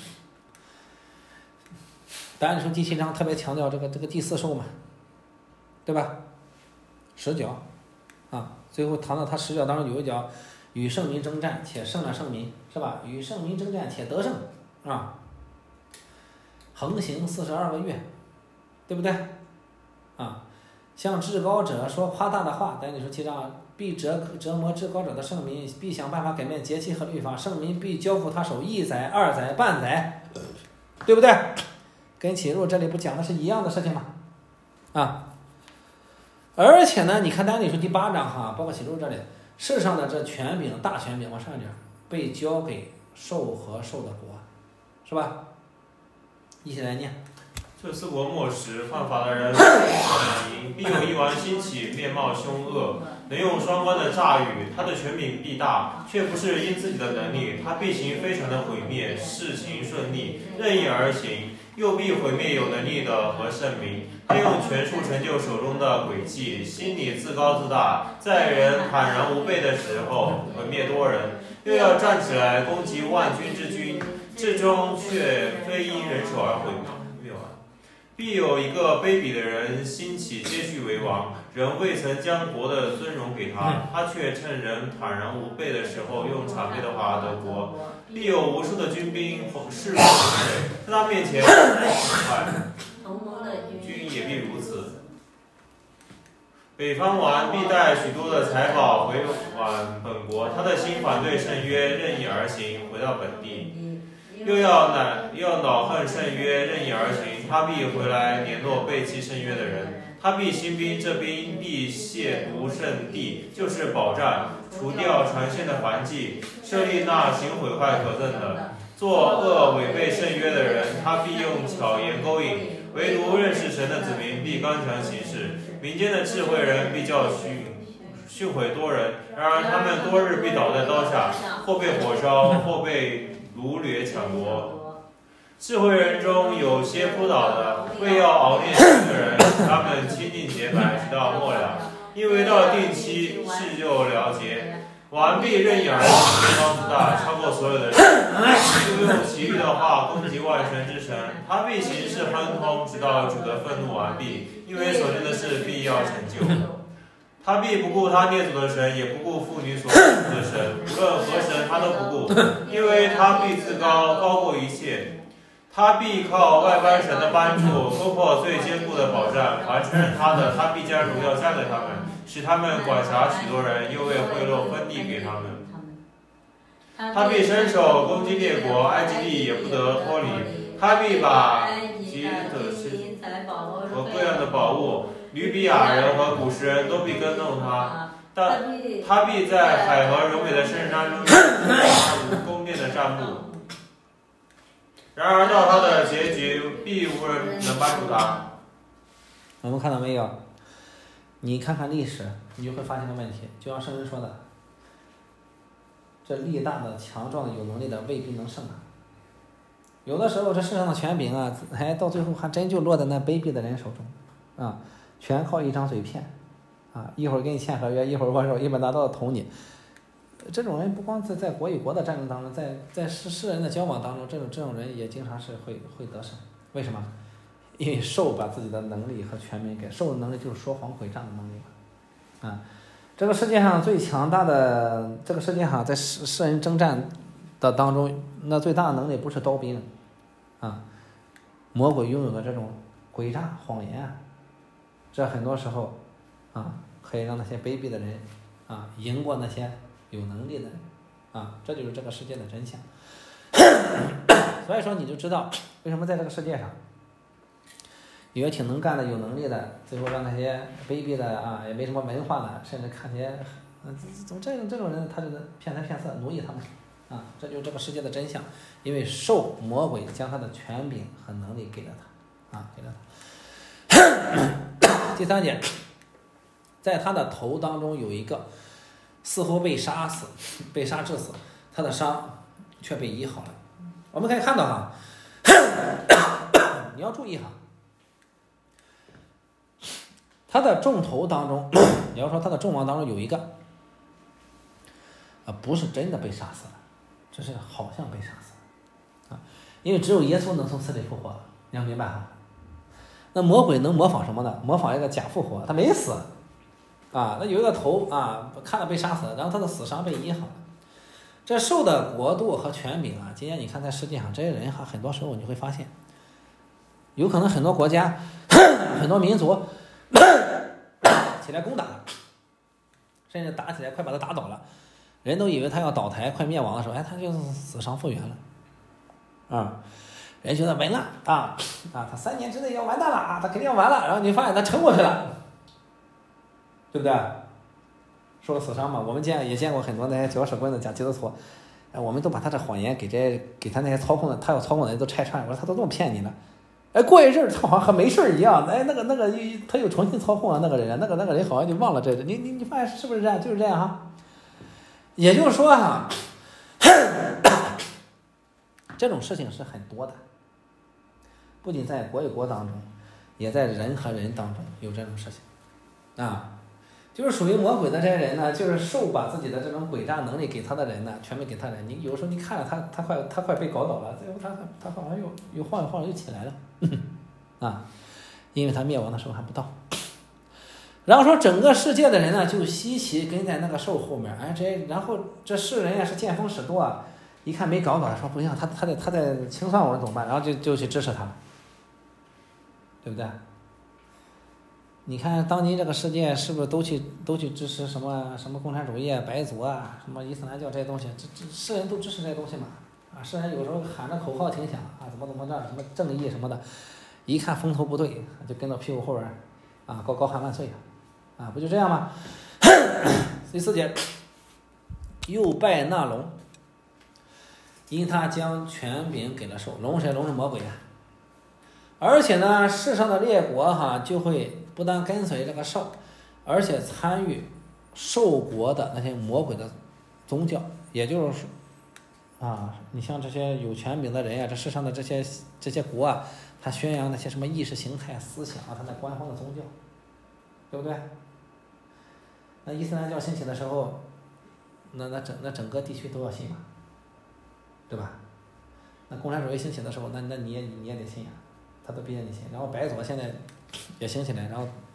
当然你说第七章特别强调这个这个第四兽嘛，对吧？十角啊，最后谈到他十角当中有一角。与圣民征战，且胜了圣民，是吧？与圣民征战，且得胜啊！横行四十二个月，对不对？啊，向至高者说夸大的话，但你说七章，必折折磨至高者的圣民，必想办法改变节期和律法，圣民必交付他手一载、二载、半载，对不对？跟启示录这里不讲的是一样的事情吗？啊！而且呢，你看但你说第八章哈，包括启示录这里。世上的这权柄大权柄往上点被交给兽和兽的国，是吧？一起来念。 这四国末时，犯法的人难赢，必有一王兴起，面貌凶恶，能用双关的诈语。他的权柄必大，却不是因自己的能力。他必行非常的毁灭，事情顺利，任意而行，又必毁灭有能力的和圣民。他用权术成就手中的诡计，心里自高自大，在人坦然无备的时候毁灭多人，又要站起来攻击万军之君，至终却非因人手而毁灭完。必有一个卑鄙的人兴起，接续为王，人未曾将国的尊荣给他，他却趁人坦然无备的时候，用谄媚的话得国。必有无数的军兵誓不后退，在他面前快。君也必如此。北方王必带许多的财宝回往本国，他的心反对圣约，任意而行，回到本地。又要恼又要恼恨圣约，任意而行，他必回来联络背弃圣约的人。他必兴兵，这兵必亵渎圣地，就是保障，除掉传线的燔祭，设立那行毁坏可憎的，作恶违背圣约的人，他必用巧言勾引。唯独认识神的子民必刚强行事，民间的智慧人必教训训诲多人，然而他们多日必倒在刀下，或被火烧，或被掳掠抢夺。智慧人中有些扑倒的，为要熬炼神的人，他们清净洁白，直到末了，因为到了定期，事就了结。王必任意而行，自高自大，超过所有的人，又用奇异的话攻击万神之神。他必行事亨通，直到主的愤怒完毕，因为所定的事必要成就。 他必不顾他列祖的神，也不顾妇女所侍的神，无论何神他都不顾，因为他必自高，高过一切。他必靠外邦神的帮助，攻破最坚固的保障。凡承认他的，他必将荣耀加给他们，使他们管辖许多人，又为贿赂分地给他们。他必伸手攻击列国，埃及地也不得脱离。他必把吉特斯和各样的宝物，吕比亚人和古时人都必跟从他。但他必在海河柔美的圣山中有无宫殿的帐幕。然而到他的结局，必无人能帮助他。 我们看到没有？你看看历史，你就会发现个问题，就像圣人说的，这力大的、强壮的、有能力的未必能胜啊。有的时候这世上的权柄啊，还到最后还真就落在那卑鄙的人手中，啊，全靠一张嘴骗，啊，一会儿给你签合约，一会儿握手，一本大刀捅你。这种人不光在在国与国的战争当中，在在世世人的交往当中，这种这种人也经常是会会得胜。为什么？因为兽把自己的能力和权柄给兽的能力，就是说谎诡诈的能力嘛。啊，这个世界上最强大的，这个世界上在世世人征战的当中，那最大的能力不是刀兵，啊，魔鬼拥有的这种诡诈谎言，这很多时候啊，可以让那些卑鄙的人啊赢过那些有能力的人，啊，这就是这个世界的真相。所以说你就知道为什么在这个世界上，有些挺能干的、有能力的，最后让那些卑鄙的啊，也没什么文化的，甚至看起来，嗯，怎么这种这种人，他就能骗财骗色，奴役他们，啊，这就是这个世界的真相。因为兽魔鬼将他的权柄和能力给了他，啊，给了他。第三点，在他的头当中有一个。似乎被杀死，被杀致死，他的伤却被医好了。我们可以看到哈，你要注意哈，他的众头当中，你要说他的众王当中有一个，啊，不是真的被杀死了，这是好像被杀死了，啊，因为只有耶稣能从死里复活，你要明白哈。那魔鬼能模仿什么呢？模仿一个假复活，他没死。啊，那有一个头啊，看了被杀死了，然后他的死伤被医好了。这兽的国度和权柄啊，今天你看在世界上这些人哈，很多时候你会发现，有可能很多国家、很多民族起来攻打，甚至打起来快把他打倒了，人都以为他要倒台、快灭亡的时候，哎，他就死伤复原了。啊，人觉得稳了啊啊，他三年之内要完蛋了啊，他肯定要完了，然后你发现他撑过去了。对不对？受了死伤嘛，我们见也见过很多那些搅屎棍子、假基督徒，哎，我们都把他这谎言给这给他那些操控的，他要操控的人都拆穿，我说他都这么骗你呢，哎，过一阵儿他好像和没事一样，哎，那个那个他又重新操控了那个人，那个那个人好像就忘了这个，你你你发现是不是这样？就是这样哈。也就是说哈，这种事情是很多的，不仅在国与国当中，也在人和人当中有这种事情，啊。就是属于魔鬼的这些人呢，就是兽把自己的这种诡诈能力给他的人呢，全部给他人。你有时候你看着他，他快他快被搞倒了，最后他他好像又又晃悠晃悠又起来了，啊，因为他灭亡的时候还不到。然后说整个世界的人呢，就稀奇跟在那个兽后面，哎，这然后这世人呀是见风使舵啊，一看没搞倒，说不行，他他在他在清算我们怎么办？然后就就去支持他了，对不对？你看当今这个世界是不是都去都去支持什么什么共产主义啊、白族啊、什么伊斯兰教这些东西？这这世人都支持这些东西嘛？啊，世人有时候喊着口号挺响啊，怎么怎么着，什么正义什么的，一看风头不对，就跟到屁股后边啊，高高喊万岁啊，不就这样吗？第四节，又拜那龙，因他将权柄给了兽，龙谁？龙是魔鬼啊。而且呢，世上的列国哈就会不但跟随这个兽，而且参与兽国的那些魔鬼的宗教，也就是说，啊，你像这些有权柄的人呀、啊，这世上的这些这些国啊，他宣扬那些什么意识形态思想啊，他那官方的宗教，对不对？那伊斯兰教兴起的时候，那那整那整个地区都要信嘛，对吧？那共产主义兴起的时候，那那你也你也得信呀、啊。他都逼着你信，然后白左现在也兴起来，然后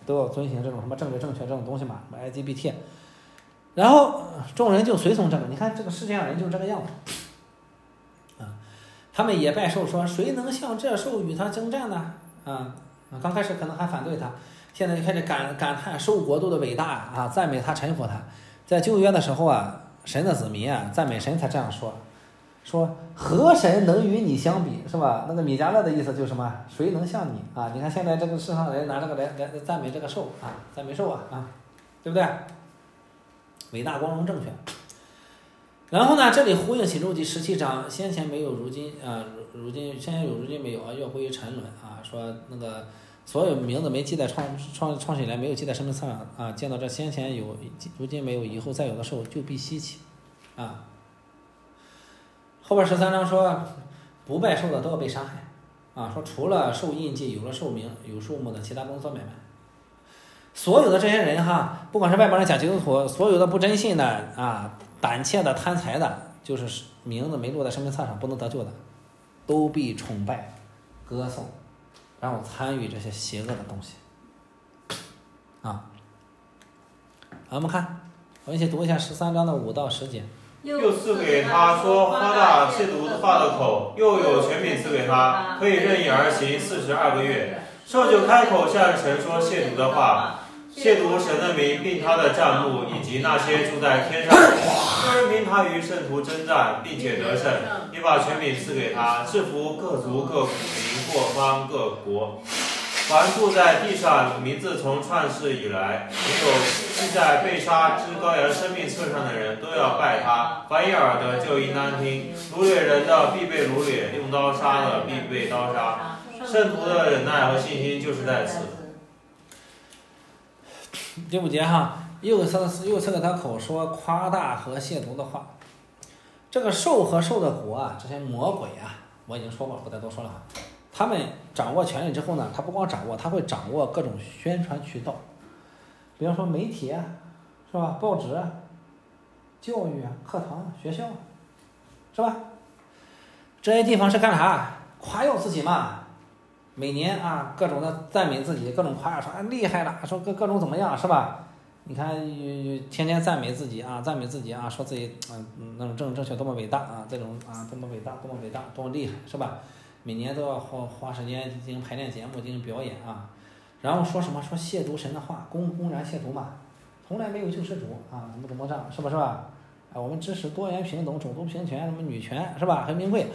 都要遵循这种什么政治正确这种东西嘛，什么 L G B T。然后众人就随从这个，你看这个世界上人就是这个样子，啊，他们也拜兽说谁能像这兽与他征战呢？啊，刚开始可能还反对他，现在就开始感感叹兽国度的伟大啊，赞美他，臣服他。在旧约的时候啊，神的子民啊，赞美神才这样说。说何神能与你相比，是吧？那个米迦勒的意思就是什么？谁能像你啊？你看现在这个世上人拿这个来来赞美这个兽啊，赞美兽啊啊，对不对？伟大、光荣、正确。然后呢，这里呼应启示录第十七章，先前没有，如今啊，如今先前有，如今没有啊，要归于沉沦啊。说那个所有名字没记在创创创始以来没有记在生命册上啊，见到这先前有，如今没有，以后再有的兽就必稀奇啊。后边十三章说，不拜兽的都要被杀害，啊，说除了受印记、有了寿名、有数目的其他不能做买卖。所有的这些人哈，不管是外邦人假基督徒，所有的不真信的啊、胆怯的、贪财的，就是名字没落在生命册上不能得救的，都必崇拜、歌颂，然后参与这些邪恶的东西。啊，我们看，我们一起读一下十三章的五到十节。 又赐给他说夸大亵渎话的口，又有权柄赐给他，可以任意而行四十二个月。兽就开口向神说亵渎的话，亵渎神的名，并他的帐幕，以及那些住在天上的人。个人凭他与圣徒征战，并且得胜，你把权柄赐给他，制服各族、各民、各方、各国。凡住在地上，名字从创世以来没有记在被杀之羔羊生命册上的人，都要拜他。凡有耳的就应当听。掳掠人的必被掳掠，用刀杀的必被刀杀。圣徒的忍耐和信心就是在此。 第五节哈，又赐又赐给他口说夸大和亵渎的话。这个兽和兽的国啊，这些魔鬼啊，我已经说过，不再多说了。他们掌握权力之后呢，他不光掌握，他会掌握各种宣传渠道，比方说媒体啊，是吧？报纸啊、教育啊、课堂啊、学校啊，是吧？这些地方是干啥？夸耀自己嘛。每年啊，各种的赞美自己，各种夸耀，说啊厉害了，说各各种怎么样，是吧？你看，天天赞美自己啊，赞美自己啊，说自己嗯、呃、那种政治正确多么伟大啊，这种啊多么伟大，多么伟大，多么厉害，是吧？每年都要花花时间进行排练节目，进行表演啊，然后说什么说亵渎神的话，公公然亵渎嘛，从来没有救世主啊，怎么怎么着，是吧是吧？啊，我们支持多元平等、种族平权，什么女权，是吧？黑名贵。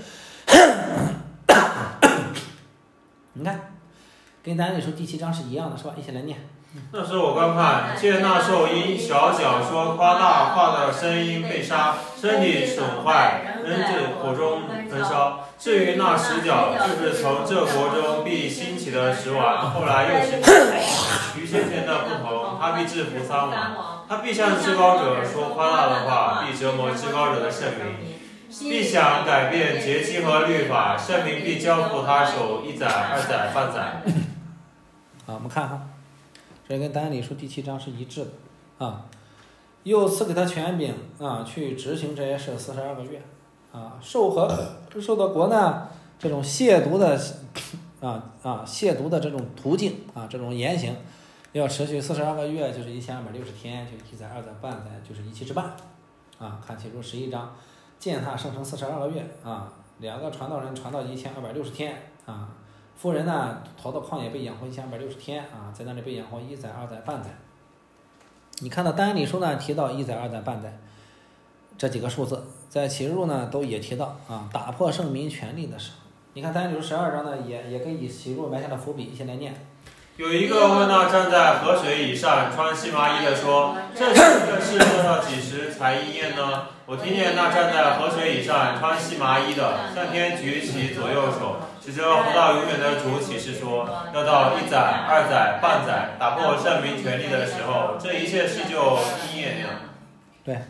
你看，跟咱那时候第七章是一样的，是吧？一起来念。 那时我观看，见那兽因小脚说夸大话的声音被杀，身体损坏，扔至火中焚烧。至于那十角，就是从这国中必兴起的十王，后来又兴起，与先前的不同，他必制服三王，他必向至高者说夸大的话，必折磨至高者的圣名，必想改变节期和律法，圣名必交付他手一载、二载、半载。 啊，我们看哈，这跟但以理书第七章是一致的啊。又赐给他权柄啊，去执行这些事四十二个月啊。受和受的国呢，这种亵渎的啊啊亵渎的这种途径啊，这种言行，要持续四十二个月，就是一千二百六十天，就一载、二载、半载，就是一期之半啊。看启示录十一章，践踏圣城四十二个月啊，两个传道人传道一千二百六十天啊。妇人呢，逃到旷野被养活一千二百六十天啊，在那里被养活一载、二载、半载。你看到但以理书呢提到一载、二载、半载这几个数字，在启示录呢都也提到啊，打破圣民权力的时候。你看但以理书十二章呢也也给启示录埋下了伏笔，一起来念。 有一个问那站在河水以上穿细麻衣的说：“这这事做到几时才应验呢？”我听见那站在河水以上穿细麻衣的向天举起左右手，指着活到永远的主启示说：“要到一载、二载、半载，打破圣民权力的时候，这一切事就应验了。” 对，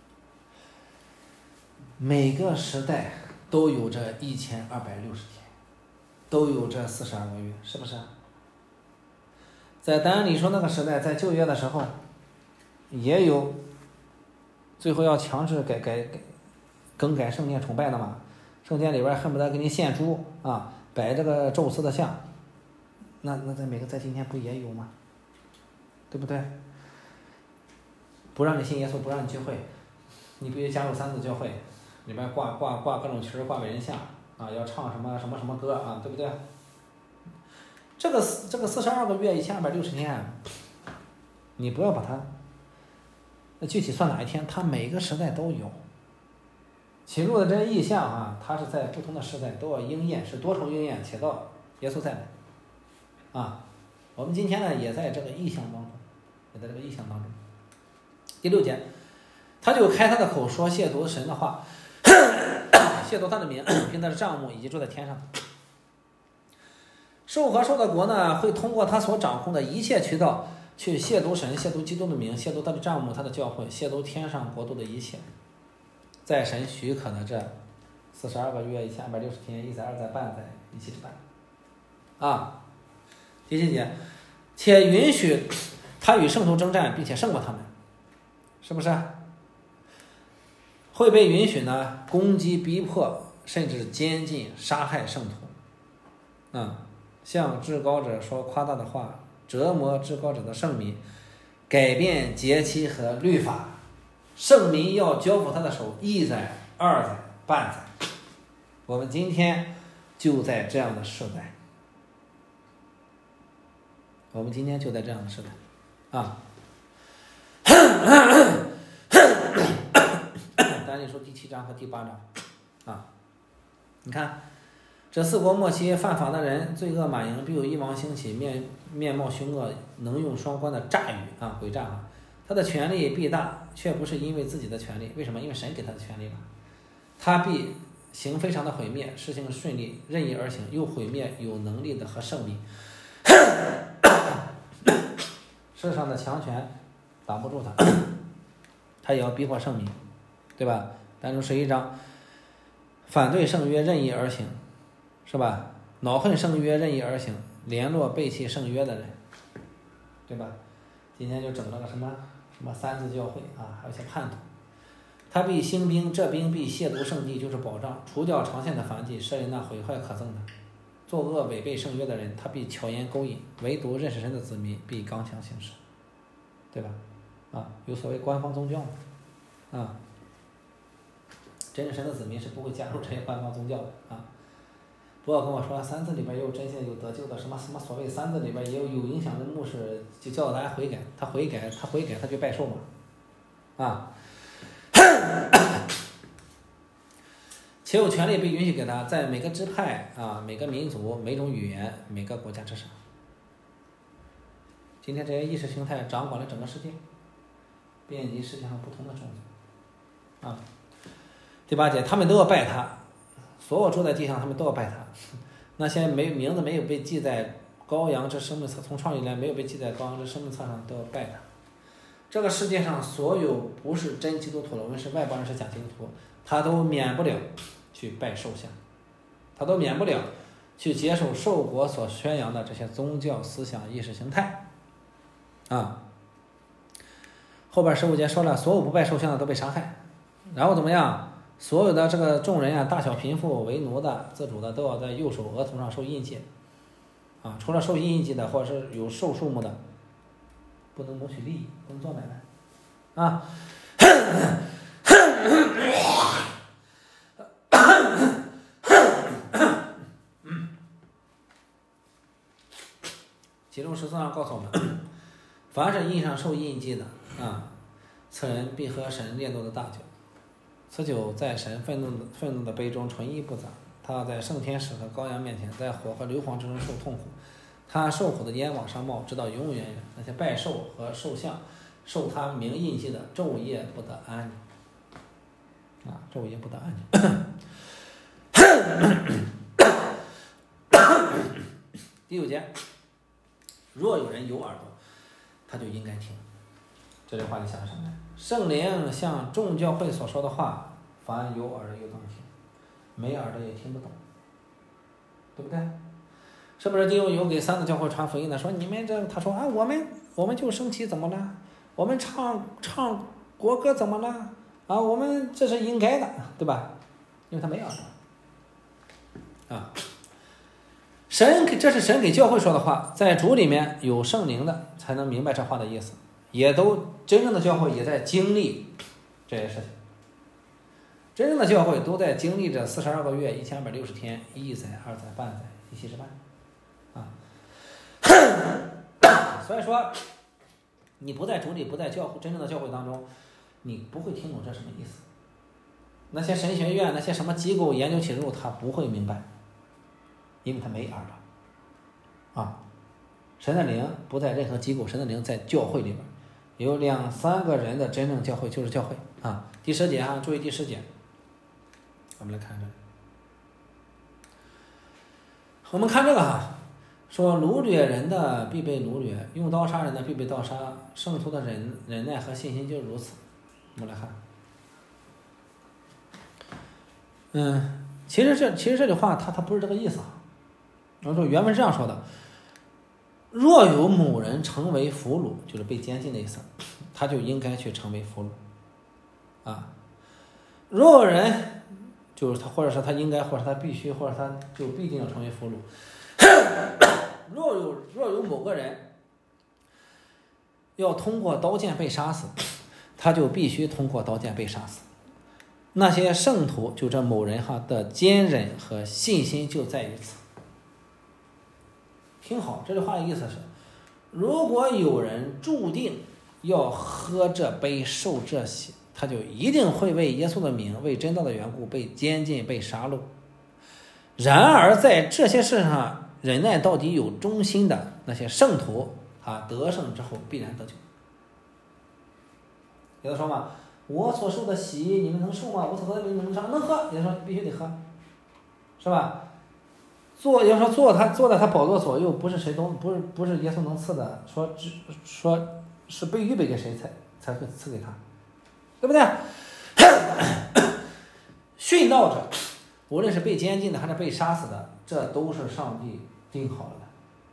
每个时代都有这一千二百六十天，都有这四十二个月，是不是？在但以理书那个时代，在旧约的时候，也有最后要强制改改改更改圣殿崇拜的嘛，圣殿里边恨不得给你献猪啊，摆这个宙斯的像，那那在每个在今天不也有吗？ 对不对？不让你信耶稣，不让你聚会，你必须加入三自教会，里边挂挂挂各种群，挂伟人像啊，要唱什么什么什么歌啊，对不对？这个这个四十二个月一千二百六十天，你不要把它，那具体算哪一天，它每个时代都有。启录的这些意象啊，它是在不同的时代都要应验，是多重应验，且到耶稣再来。啊，我们今天呢也在这个意象当中，也在这个意象当中。第六节，他就开他的口说亵渎神的话，亵渎他的名，并他的帐幕以及住在天上。兽和兽的国呢，会通过他所掌控的一切渠道去亵渎神、亵渎基督的名、亵渎他的帐幕、他的教会、亵渎天上国度的一切。在神许可的这四十二个月、一千二百六十天、一载、二载、半载、一七之半。啊，第七节，且允许他与圣徒征战，并且胜过他们，是不是？会被允许呢攻击、逼迫，甚至监禁、杀害圣徒。啊，向至高者说夸大的话，折磨至高者的圣民，改变节期和律法。圣民要交付他的手，一载、二载、半载。我们今天就在这样的时代，我们今天就在这样的时代啊。但是说第七章和第八章啊，你看这四国末期犯法的人，罪恶满盈，必有一王兴起，面面貌凶恶，能用双关的诈语啊，诡诈啊。他的权力必大，却不是因为自己的权力，为什么？因为神给他的权力了。他必行非常的毁灭，事情顺利，任意而行，又毁灭有能力的和圣民。世上的强权挡不住他，他也要逼迫圣民，对吧？但是十一章，反对圣约，任意而行，是吧？恼恨圣约，任意而行，联络背弃圣约的人，对吧？今天就整了个什么什么三自教会啊，还有一些叛徒。他必兴兵，这兵必亵渎圣地，就是保障，除掉长线的燔祭，设立那毁坏可憎的，作恶违背圣约的人，他必巧言勾引，唯独认识神的子民必刚强行事，对吧？啊，有所谓官方宗教啊，真正神的子民是不会加入这些官方宗教的啊。不要跟我说三字里边也有真信有得救的，什么什么所谓三字里边也有有影响的牧师，就叫大家悔改，他悔改他悔改他就拜寿嘛，啊，且有权利被允许给他，在每个支派啊、每个民族、每种语言、每个国家之上。今天这些意识形态掌管了整个世界，遍及世界上不同的种族啊。第八节，他们都要拜他。所有住在地上，他们都要拜他。那些没名字没有被记在羔羊之生命册，从创立来没有被记在羔羊之生命册上，都要拜他。这个世界上所有不是真基督徒的，无论是外邦人是假基督徒，他都免不了去拜兽像，他都免不了去接受兽国所宣扬的这些宗教思想意识形态啊。后边十五节说了，所有不拜兽像的都被杀害，然后怎么样？所有的这个众人啊，大小贫富、为奴的、自主的，都要在右手额头上受印记，啊，除了受印记的或者是有受数目的，不能谋取利益，不能做买卖，啊。启示十四章告诉我们，凡是印上受印记的啊，此人必喝神烈怒的大酒。此酒在神愤怒的愤怒的杯中纯一不杂，他在圣天使和羔羊面前，在火和硫磺之中受痛苦，他受苦的烟往上冒，直到永永远远。那些拜兽和兽像受他名印记的，昼夜不得安宁啊，昼夜不得安宁。第九节，若有人有耳朵，他就应该听。这句话你想什么呢？圣灵像众教会所说的话，凡有耳的有当听，没耳的也听不懂，对不对？是不是弟兄有给三个教会传福音的，说你们这，他说啊，我们我们就升旗怎么了？我们唱唱国歌怎么了？啊，我们这是应该的，对吧？因为他没耳朵啊。 神给这是神给教会说的话，在主里面有圣灵的才能明白这话的意思，也都真正的教会也在经历这些事情。真正的教会都在经历着四十二个月、一千二百六十天、一载、二载、半载、一七十半，啊，所以说你不在主里，不在教会真正的教会当中，你不会听懂这什么意思。那些神学院、那些什么机构研究启示录，他不会明白，因为他没耳朵，啊，神的灵不在任何机构，神的灵在教会里边，有两三个人的真正教会就是教会啊。第十节啊，注意第十节。我们来看这个，我们看这个哈，说掳掠人的必被掳掠，用刀杀人的必被刀杀，圣徒的忍忍耐和信心就是如此。我们来看，嗯，其实这其实这句话它它不是这个意思啊。然后说原文是这样说的：若有某人成为俘虏，就是被监禁的意思，他就应该去成为俘虏啊。若有人就是他，或者是他应该，或者他必须，或者他就必定要成为俘虏。若有若有某个人要通过刀剑被杀死，他就必须通过刀剑被杀死。那些圣徒就这某人哈的坚忍和信心就在于此。听好，这句话的意思是：如果有人注定要喝这杯、受这血，他就一定会为耶稣的名、为真道的缘故被监禁、被杀戮。然而在这些事上忍耐到底有忠心的那些圣徒啊，得胜之后必然得救。有的说嘛，我所受的洗你们能受吗？我所喝的你们能尝？能喝，有的说必须得喝，是吧？坐，要说坐他坐在他宝座左右，不是谁都不是不是耶稣能赐的，说只说是被预备给谁才才会赐给他。对不对？殉道者，无论是被监禁的还是被杀死的，这都是上帝定好了的。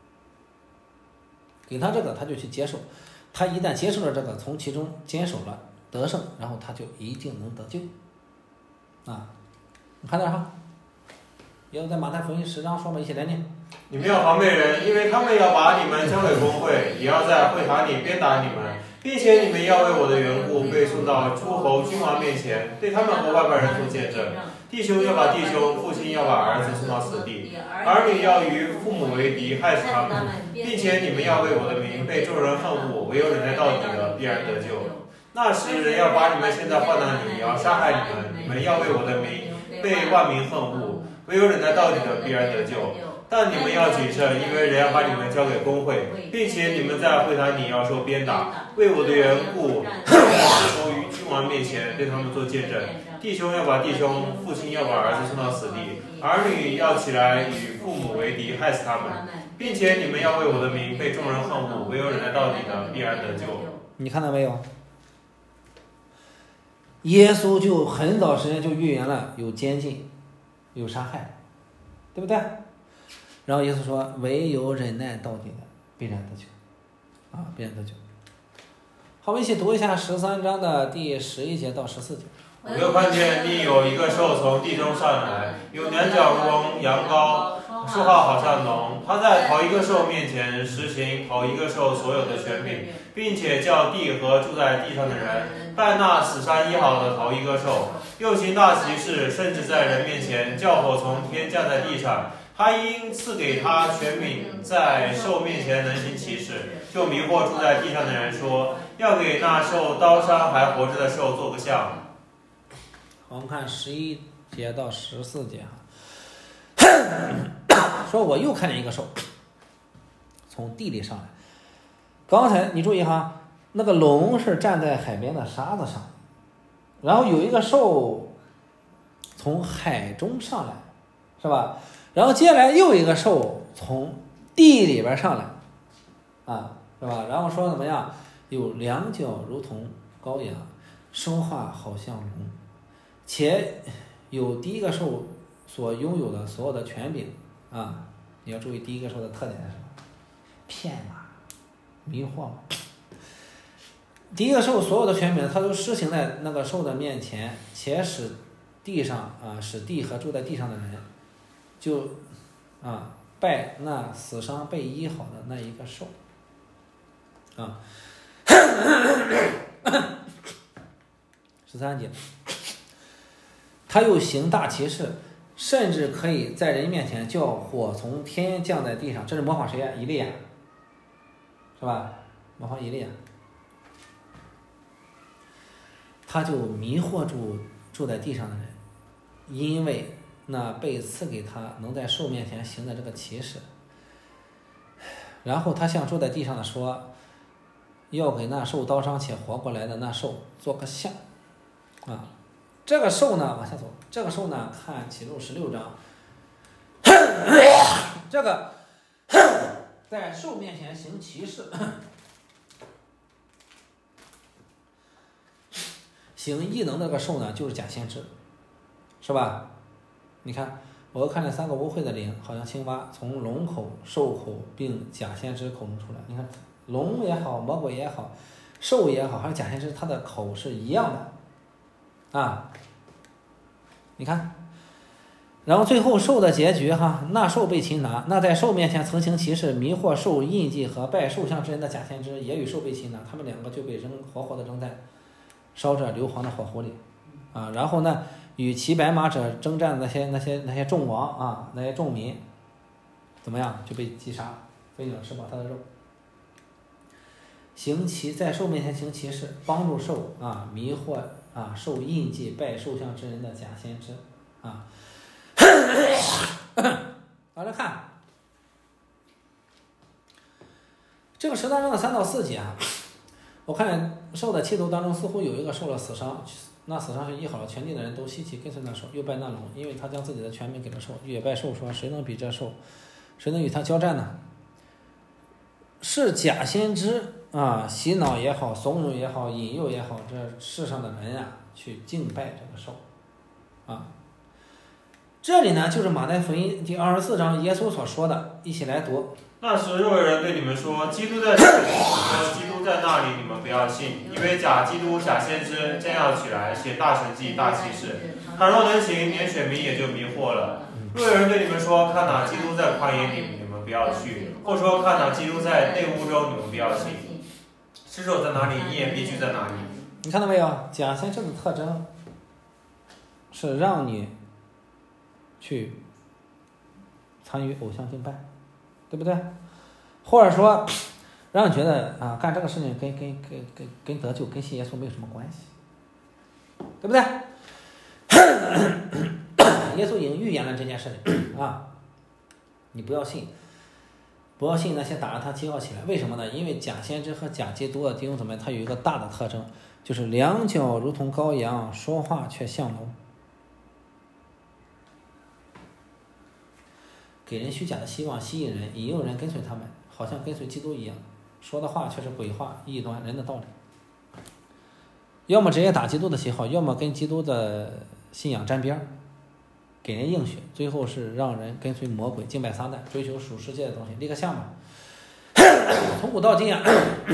给他这个，他就去接受。他一旦接受了这个，从其中坚守了得胜，然后他就一定能得救。啊，你看那哈，也有在马太福音十章说嘛，一起来念。 你们要防备人，因为他们要把你们交给公会，也要在会堂里鞭打你们。并且你们要为我的缘故被送到诸侯君王面前，对他们和外邦人做见证。弟兄要把弟兄，父亲要把儿子送到死地，儿女要与父母为敌，害死他们。并且你们要为我的名被众人恨恶，唯有忍耐到底的，必然得救。那时人要把你们陷在患难里，也要杀害你们。你们要为我的名被万民恨恶，唯有忍耐到底的，必然得救。但你们要谨慎，因为人要把你们交给公会，并且你们在会堂里要受鞭打，为我的缘故出于君王面前，对他们做见证。弟兄要把弟兄，父亲要把儿子送到死地，儿女要起来与父母为敌，害死他们。并且你们要为我的名被众人恨恶，唯有忍耐到底的，必然得救。 你看到没有？耶稣就很早时间就预言了有监禁，有杀害，对不对？然后耶稣说：“唯有忍耐到底的，必然得救，啊，必然得救。”好，我们一起读一下十三章的第十一节到十四节。 我又看见另有一个兽从地中上来，有两脚如羊羔，说话好像龙。他在头一个兽面前实行头一个兽所有的权柄，并且叫地和住在地上的人拜那死山医好的头一个兽，又行大奇事，甚至在人面前叫火从天降在地上。他因赐给他权柄，在兽面前能行奇事，就迷惑住在地上的人说，要给那受刀伤还活着的兽做个像。 我们看十一节到十四节说我又看见一个兽从地里上来。刚才你注意哈，那个龙是站在海边的沙子上，然后有一个兽从海中上来，是吧？然后接下来又一个兽从地里边上来，啊，是吧？然后说怎么样？有两脚如同羔羊，说话好像龙，且有第一个兽所拥有的所有的权柄啊！你要注意第一个兽的特点是什么？骗嘛，迷惑嘛。第一个兽所有的权柄，它都施行在那个兽的面前，且使地上啊，使地和住在地上的人。就啊， 拜那死伤被医好的那一个兽啊。十三节，他又行大奇事，甚至可以在人面前叫火从天降在地上。这是模仿谁呀？以利亚，是吧？模仿以利亚。他就迷惑住住在地上的人，因为那被赐给他能在兽面前行的这个奇事。然后他向住在地上的说，要给那受刀伤且活过来的那兽做个像啊。这个兽呢，往下走，这个兽呢，看启录十六章，这个在兽面前行奇事，行异能的这个兽呢，就是假先知，是吧？你看，我看这三个污秽的灵，好像青蛙从龙口、兽口并假先知口中出来。你看，龙也好，魔鬼也好，兽也好，还有假先知，它的口是一样的啊。你看，然后最后兽的结局哈，那兽被擒拿，那在兽面前曾行奇事迷惑兽印记和拜兽像之人的假先知也与兽被擒拿，他们两个就被扔活活的扔在烧着硫磺的火湖里啊。然后呢，与骑白马者征战的那些那些那些众王啊，那些众民怎么样就被击杀，飞鸟吃饱他的肉。行奇在兽面前行奇事，帮助兽啊迷惑啊受印记拜兽像之人的假先知啊。好来看这个十三章的三到四节啊，我看兽的七头当中似乎有一个受了死伤，那死伤是医好了，全地的人都稀奇跟随那兽，又拜那龙，因为他将自己的权柄给了兽，也拜兽说，谁能比这兽，谁能与他交战呢？是假先知啊，洗脑也好，怂恿也好，引诱也好，这世上的人啊去敬拜这个兽啊。这里呢就是马太福音第二十四章耶稣所说的，一起来读。 那时若有人对你们说基督在这里，说基督在那里，你们不要信，因为假基督假先知将要起来显大神迹大奇事，他若能行，连选民也就迷惑了。若有人对你们说看哪基督在旷野里，你们不要去，或说看哪基督在内屋中，你们不要信。尸首在哪里，你也必须在哪里。 你看到没有？假先知的特征是让你去参与偶像敬拜，对不对？或者说让你觉得啊，干这个事情跟跟跟跟跟得救跟信耶稣没有什么关系，对不对？耶稣已经预言了这件事情啊，你不要信，不要信那些打着他旗号起来。为什么呢？因为假先知和假基督的弟兄姊妹，他有一个大的特征，就是两脚如同羔羊，说话却像龙，给人虚假的希望，吸引人，引诱人跟随他们，好像跟随基督一样，说的话却是鬼话、异端、人的道理。要么直接打基督的旗号，要么跟基督的信仰沾边，给人应许，最后是让人跟随魔鬼、敬拜撒旦，追求属世界的东西，立个像吧。从古到今啊，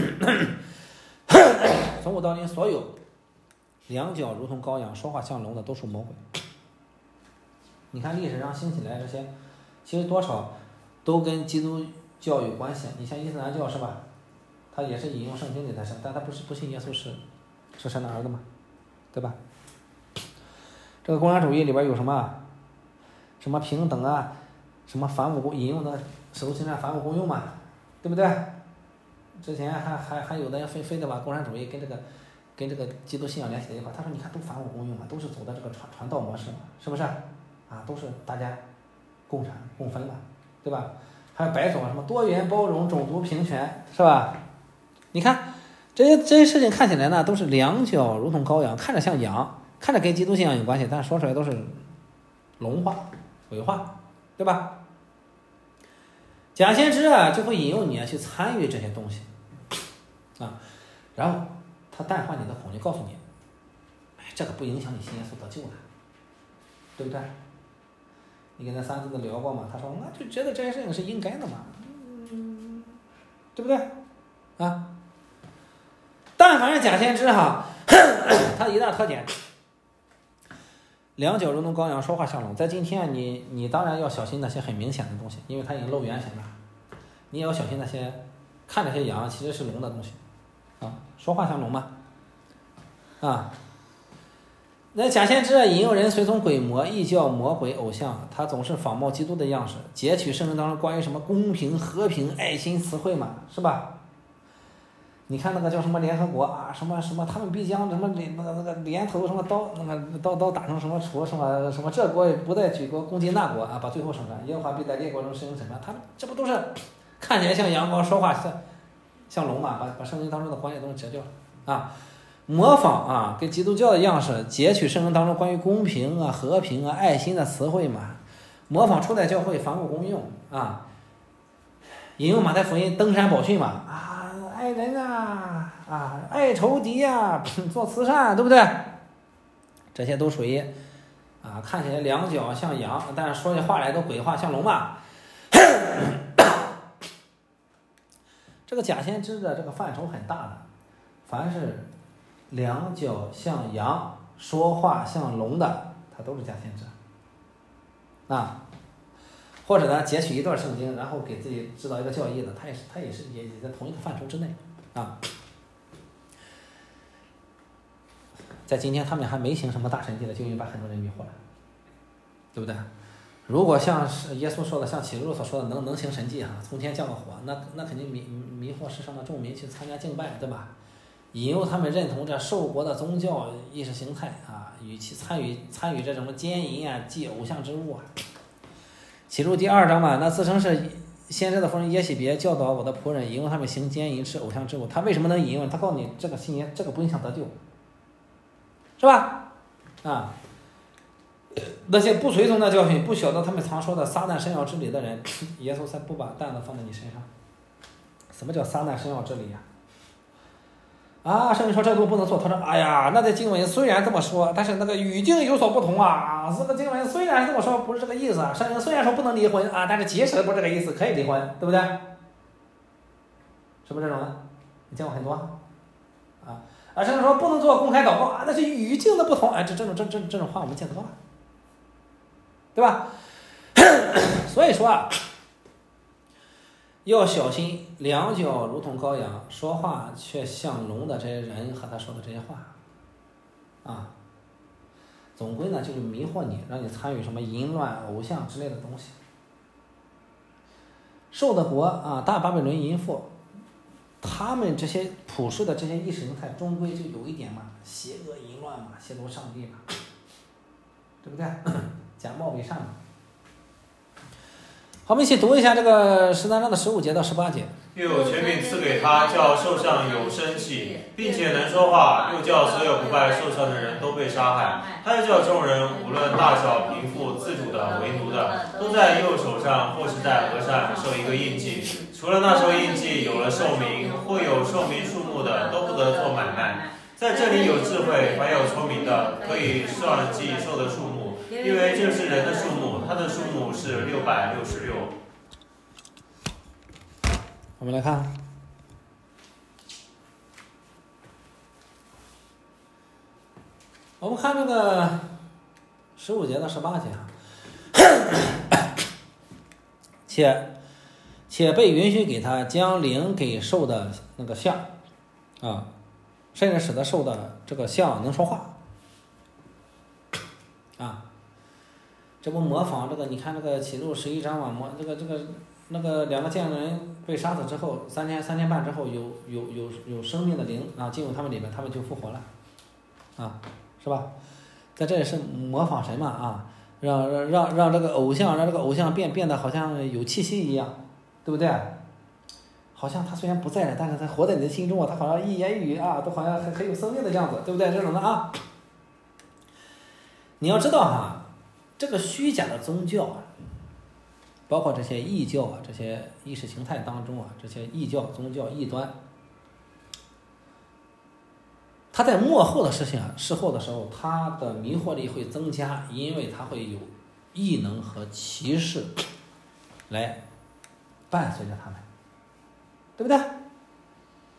从古到今，所有两脚如同羔羊、说话像龙的都属魔鬼。你看历史上兴起来这些，其实多少都跟基督教有关系。你像伊斯兰教是吧？他也是引用圣经给他生，但他不是不信耶稣是是神的儿子嘛，对吧？这个共产主义里边有什么？什么平等啊，什么反武引用的使徒行传反武功用嘛，对不对？之前还还还有的人非非得把共产主义跟这个跟这个基督信仰联系在一块，他说你看都反武功用嘛，都是走的这个传传道模式嘛，是不是？啊，都是大家共产共分嘛，对吧？还有白种什么多元包容、种族平权，是吧？你看这些这些事情看起来呢，都是两脚如同羔羊，看着像羊，看着跟基督信仰有关系，但是说出来都是龙话、鬼话，对吧？假先知啊，就会引诱你啊去参与这些东西啊，然后他淡化你的恐惧，告诉你，哎，这个不影响你信耶稣得救的，对不对？你跟那三子的聊过吗？他说，那就觉得这些事情是应该的嘛，嗯，对不对？啊，但凡是假先知哈，他一大特点， 两脚如同羔羊，说话像龙。在今天你你当然要小心那些很明显的东西，因为它已经露原形了。你也要小心那些看这些羊其实是龙的东西啊，说话像龙嘛啊。那假先知引诱人随从鬼魔、异教、魔鬼、偶像，他总是仿冒基督的样式，截取圣经当中关于什么公平、和平、爱心词汇嘛，是吧？你看那个叫什么联合国啊，什么什么，他们必将什么那个那个连头什么刀那个刀刀打成什么杵什么什么，这国不再举国攻击那国啊，把最后审判，耶和华必在列国中施行审判。他们这不都是看起来像阳光，说话像像龙嘛，把把圣经当中的关键东西截掉了啊。模仿啊，跟基督教的样式，截取圣经当中关于公平啊、和平啊、爱心的词汇嘛，模仿初代教会反哺公用啊，引用马太福音登山宝训嘛啊，爱人啊啊，爱仇敌啊，做慈善，对不对？这些都属于啊，看起来两脚像羊，但是说起话来都鬼话像龙嘛。这个假先知的这个范畴很大的，凡是两脚像羊，说话像龙的，它都是假先知啊。或者呢，截取一段圣经，然后给自己制造一个教义的，它也是它也是也也在同一个范畴之内啊。在今天他们还没行什么大神迹的，就已经把很多人迷惑了，对不对？如果像是耶稣说的，像启示录所说的，能能行神迹哈、啊，从天降个火，那那肯定迷迷惑世上的众民去参加敬拜，对吧？引诱他们认同这受国的宗教意识形态啊，与其参与参与这种奸淫啊、祭偶像之物啊。启示录第二章嘛，那自称是先知的夫人耶洗别教导我的仆人，引诱他们行奸淫、吃偶像之物。他为什么能引诱？他告诉你，这个信耶，这个不影响得救，是吧？啊，那些不随从的教训，不晓得他们常说的撒旦神要之理的人，耶稣才不把担子放在你身上。什么叫撒旦神要之理呀、啊？啊，圣经说这都不能做。他说：“哎呀，那在经文虽然这么说，但是那个语境有所不同啊。这个经文虽然这么说，不是这个意思啊。圣经虽然说不能离婚啊，但是即使不是这个意思，可以离婚，对不对？是不是这种的？你见过很多啊？啊，圣经说不能做公开祷告啊，那是语境的不同。哎，这这种这这这种话我们见得多了，对吧？所以说啊。”要小心两脚如同羔羊，说话却像龙的这些人和他说的这些话，啊，总归呢就是迷惑你，让你参与什么淫乱、偶像之类的东西。受的国啊，大巴比伦淫妇，他们这些普世的这些意识形态，终归就有一点嘛，邪恶淫乱嘛，亵渎上帝嘛，对不对？假冒伪善嘛。好，我们一起读一下这个十三章的十五节到十八节。 又有权柄赐给他，叫兽上有生气，并且能说话，又叫所有不拜兽上的人都被杀害。他又叫众人无论大小、贫富、自主的、为奴的，都在右手上或是在额上受一个印记。除了那受印记有了寿命或有寿命数目的，都不得做买卖。在这里有智慧，凡有聪明的，可以算计兽的数目，因为这是人的数目，它的数目是六百六十六。 我们来看，我们看这个十五节到十八节啊，且且被允许给他将灵给兽的那个像啊，甚至使得兽的这个像能说话啊。这不模仿这个？你看这个启示录十一章嘛，模这个这个那个两个见人被杀死之后，三天三天半之后有有有有生命的灵啊进入他们里面，他们就复活了，啊，是吧？在这里是模仿神嘛啊，让让让让这个偶像让这个偶像变变得好像有气息一样，对不对？好像他虽然不在了，但是他活在你的心中啊，他好像一言一语啊，都好像很很有生命的样子，对不对？这种的啊，你要知道哈。这个虚假的宗教啊，包括这些异教啊，这些意识形态当中啊，这些异教宗教异端，它在幕后的事情啊，事后的时候，它的迷惑力会增加，因为它会有异能和歧视来伴随着他们，对不对？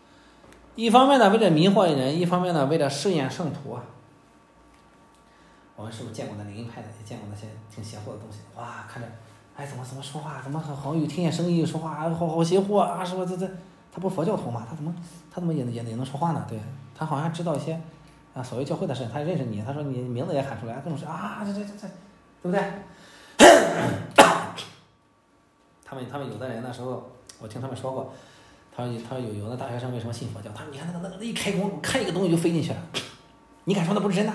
一方面呢，为了迷惑人；一方面呢，为了试验圣徒啊。 我们是不是见过那灵音派的，也见过那些挺邪乎的东西？哇，看着，哎，怎么怎么说话，怎么好像有听见声音说话，好好邪乎啊！是吧？这这，他不是佛教徒嘛？他怎么他怎么也也也能说话呢？对，他好像知道一些啊所谓教会的事，他认识你，他说你名字也喊出来，跟我说啊，这这这这，对不对？他们他们有的人那时候，我听他们说过，他说他说有有的大学生为什么信佛教？他说你看那个那个一开工开一个东西就飞进去了，你敢说那不是真的？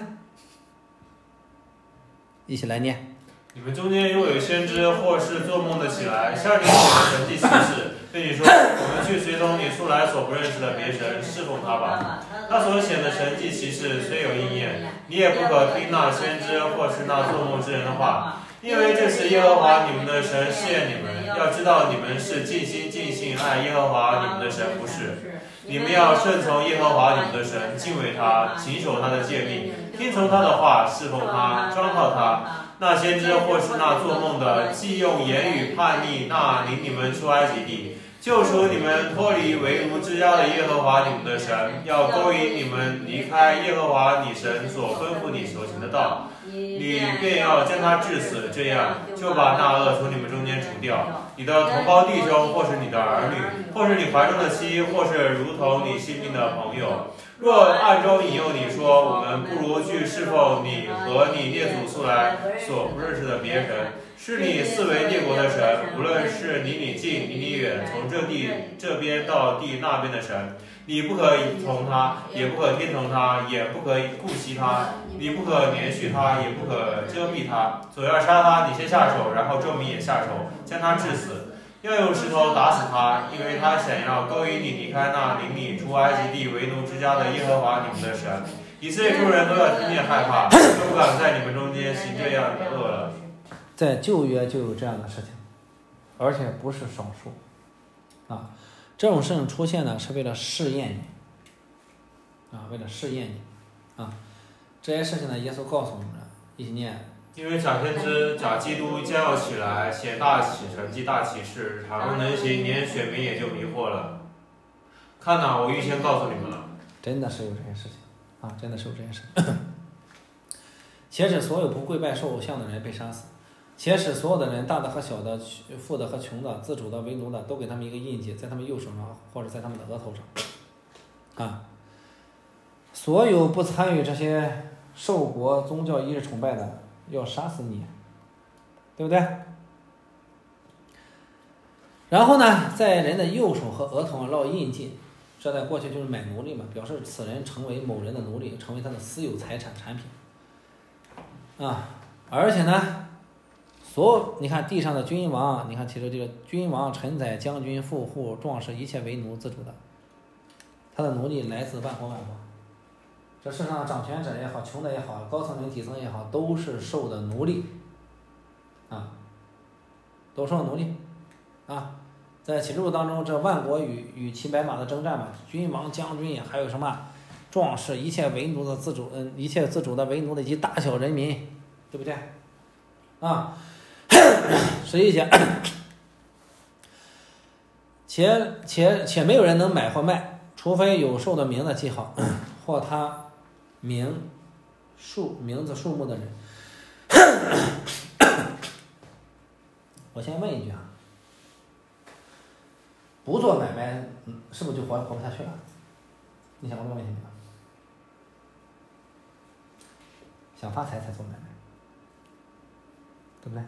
一起来念。 你们中间如果有先知或是做梦的起来，向你显神迹奇事，对你说：“我们去随从你出来所不认识的别神，侍奉他吧。”他所显的神迹奇事虽有应验，你也不可听那先知或是那做梦之人的话，因为这是耶和华你们的神试验你们。要知道你们是尽心尽性爱耶和华你们的神，不是。你们要顺从耶和华你们的神，敬畏他，谨守他的诫命，听从他的话，侍奉他，专靠他。那先知或是那做梦的，既用言语叛逆那领你们出埃及地，救赎你们脱离为奴之家的耶和华你们的神，要勾引你们离开耶和华你神所吩咐你所行的道，你便要将他治死，这样就把那恶从你们中间除掉。你的同胞弟兄，或是你的儿女，或是你怀中的妻，或是如同你性命的朋友，若暗中引诱你说，我们不如去侍奉你和你列祖素来所不认识的别神，是你四围列国的神，无论是离你近离你远，从这地这边到地那边的神，你不可从他，也不可听从他，也不可顾惜他，你不可连续他，也不可遮蔽他。左要杀他，你先下手，然后众民也下手，将他治死。要用石头打死他，因为他想要勾引你离开那领你出埃及地为奴之家的耶和华你们的神。以色列众人都要听见害怕，就不敢在你们中间行这样的恶了。 在旧约就有这样的事情，而且不是少数啊。这种事情出现呢，是为了试验你啊，为了试验你啊。这些事情呢，耶稣告诉我们了，一起念。 因为假先知、假基督将要起来，显大启神迹、大启示，倘若能行，连选民也就迷惑了。看哪，我预先告诉你们了。 真的是有这件事情啊，真的是有这件事情。且使所有不跪拜兽偶像的人被杀死，且使所有的人，大的和小的，富的和穷的，自主的为奴的，都给他们一个印记，在他们右手上或者在他们的额头上。啊，所有不参与这些兽国宗教仪式崇拜的，要杀死你，对不对？然后呢，在人的右手和额头上烙印记，这在过去就是买奴隶嘛，表示此人成为某人的奴隶，成为他的私有财产产品啊。而且呢，所有你看地上的君王，你看其实这个君王、臣宰、将军、富户、壮士，一切为奴自主的，他的奴隶来自万国万国。这世上掌权者也好，穷的也好，高层人底层也好，都是受的奴隶啊，都受奴隶啊。在启示录当中，这万国与与骑白马的征战嘛，君王、将军还有什么壮士，一切为奴的自主，嗯，一切自主的为奴的以及大小人民，对不对？啊，十一节，且且且没有人能买或卖，除非有兽的名的记号，或他名数名字数目的人。我先问一句啊，不做买卖，嗯，是不是就活活不下去了？你想过这个问题没有？想发财才做买卖，对不对？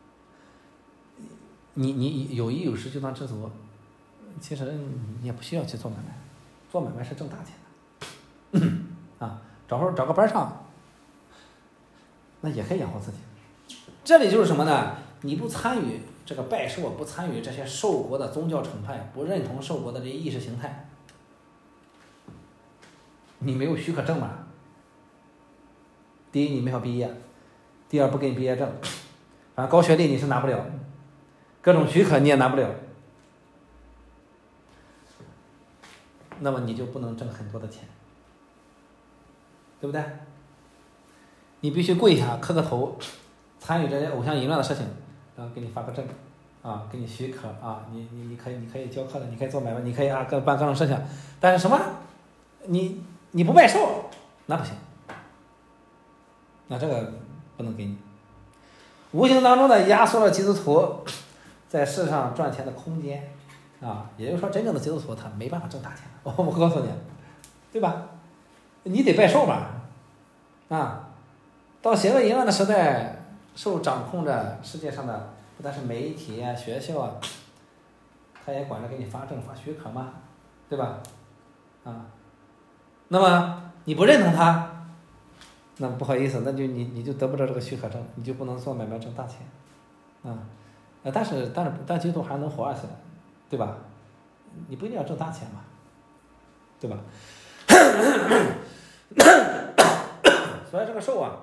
你你有一有十就当知足，其实你也不需要去做买卖，做买卖是挣大钱的啊，找会找个班上，那也可以养活自己。这里就是什么呢？你不参与这个拜寿，不参与这些兽国的宗教崇拜，不认同兽国的这些意识形态，你没有许可证嘛？第一，你没有毕业；第二，不给你毕业证，反正高学历你是拿不了，各种许可你也拿不了，那么你就不能挣很多的钱，对不对？你必须跪下磕个头，参与这些偶像淫乱的事情，然后给你发个证，啊，给你许可啊，你你你可以你可以教课的，你可以做买卖，你可以啊各办各种事情，但是什么，你你不拜寿，那不行。 那这个不能给你，无形当中的压缩了基督徒在世上赚钱的空间啊，也就是说，真正的基督徒他没办法挣大钱，我我告诉你，对吧？你得拜寿吧，啊，到邪恶淫乱的时代，受掌控着世界上的不但是媒体啊、学校啊，他也管着给你发证、发许可嘛，对吧？啊，那么你不认同他，那不好意思，那就你你就得不到这个许可证，你就不能做买卖挣大钱，啊，呃，但是但是但基督徒还能活下去，对吧？你不一定要挣大钱嘛，对吧？所以这个兽啊，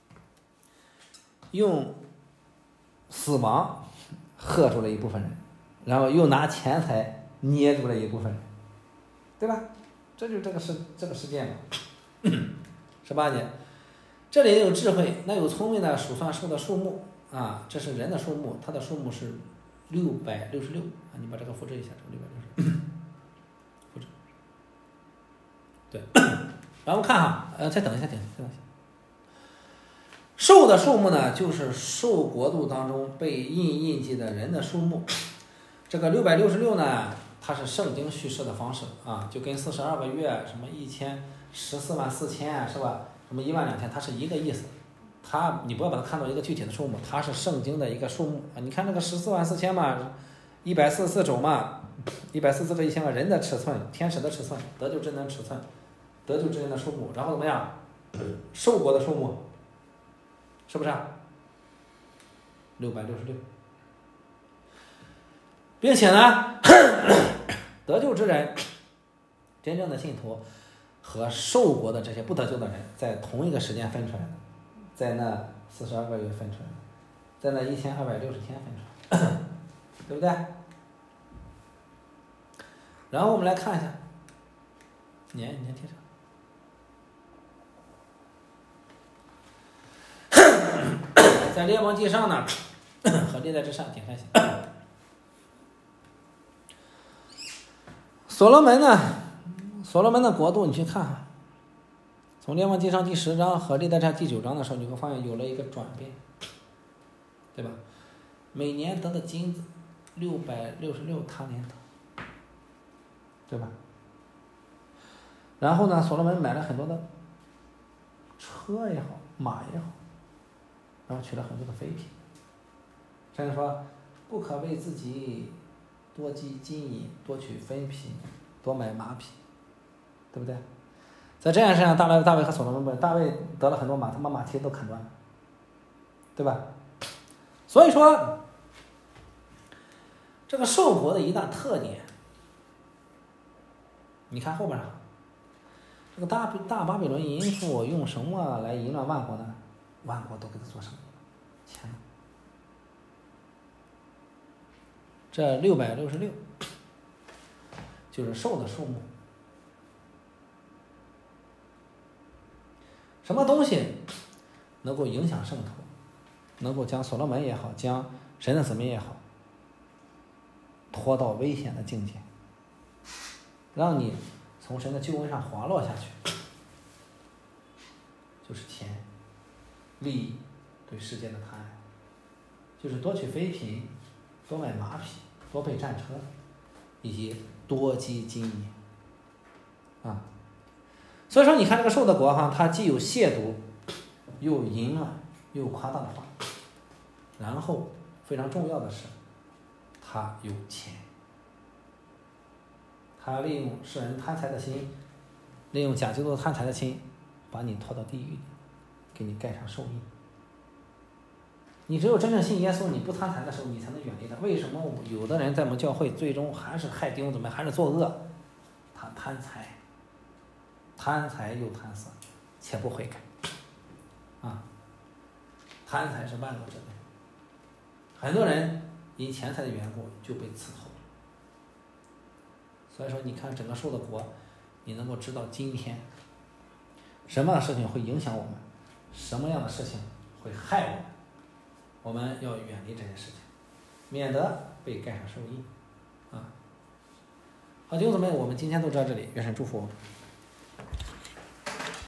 用死亡吓住了一部分人，然后又拿钱财捏住了一部分人，对吧？这就是这个世这个世界嘛。十八节，这里有智慧，那有聪明的数算兽的数目啊，这是人的数目，它的数目是六百六十六啊，你把这个复制一下，这个六百六十，复制，对，然后看哈，呃，再等一下，等一下，再等一下。兽的数目呢，就是兽国度当中被印印记的人的数目。这个六百六十六呢，它是圣经叙事的方式啊，就跟四十二个月、什么一千十四万四千是吧？什么一万两千，它是一个意思。它你不要把它看作一个具体的数目，它是圣经的一个数目啊。你看这个十四万四千嘛，一百四十四种嘛，一百四十四个一千个人的尺寸，天使的尺寸，得救之人的尺寸，得救之人的数目，然后怎么样？兽国的数目。是不是啊？六百六十六，并且呢，得救之人，真正的信徒和受国的这些不得救的人，在同一个时间分出来的，在那四十二个月分出来的，在那一千二百六十天分出来的，对不对？然后我们来看一下，你你先听着。在列王记上呢，和历代之上点开写。所罗门呢，所罗门的国度，你去看，从列王记上第十章和历代志第九章的时候，你会发现有了一个转变，对吧？每年得的金子六百六十六他连得，对吧？然后呢，所罗门买了很多的车也好，马也好。然后取了很多的妃嫔，甚至说不可为自己多积金银，多取妃嫔，多买马匹，对不对？在这件事上，大卫大卫和所罗门不，大卫得了很多马，他把马蹄都砍断了，对吧？所以说，这个兽国的一大特点，你看后边啊，这个大大巴比伦淫妇用什么来淫乱万国呢？万国都给他做生意，钱。这六百六十六，就是兽的数目。什么东西能够影响圣徒，能够将所罗门也好，将神的子民也好，拖到危险的境界，让你从神的救恩上滑落下去，就是钱。利益，对世界的贪爱，就是多取妃嫔，多买马匹，多备战车，以及多积金银啊。所以说，你看这个兽的国哈，它既有亵渎，又淫乱，又夸大的话，然后非常重要的是，它有钱，它利用世人贪财的心，利用假基督贪财的心，把你拖到地狱里。给你盖上兽印。你只有真正信耶稣，你不贪财的时候，你才能远离他。为什么有的人在我们教会最终还是害弟兄姊妹，还是作恶？他贪财，贪财又贪色，且不悔改。啊，贪财是万恶之根。很多人因钱财的缘故就被刺透了。所以说，你看整个兽的国，你能够知道今天什么样的事情会影响我们。什么样的事情会害我们？我们要远离这些事情，免得被盖上兽印啊！好，弟兄姊妹，我们今天都到这里，愿神祝福我们。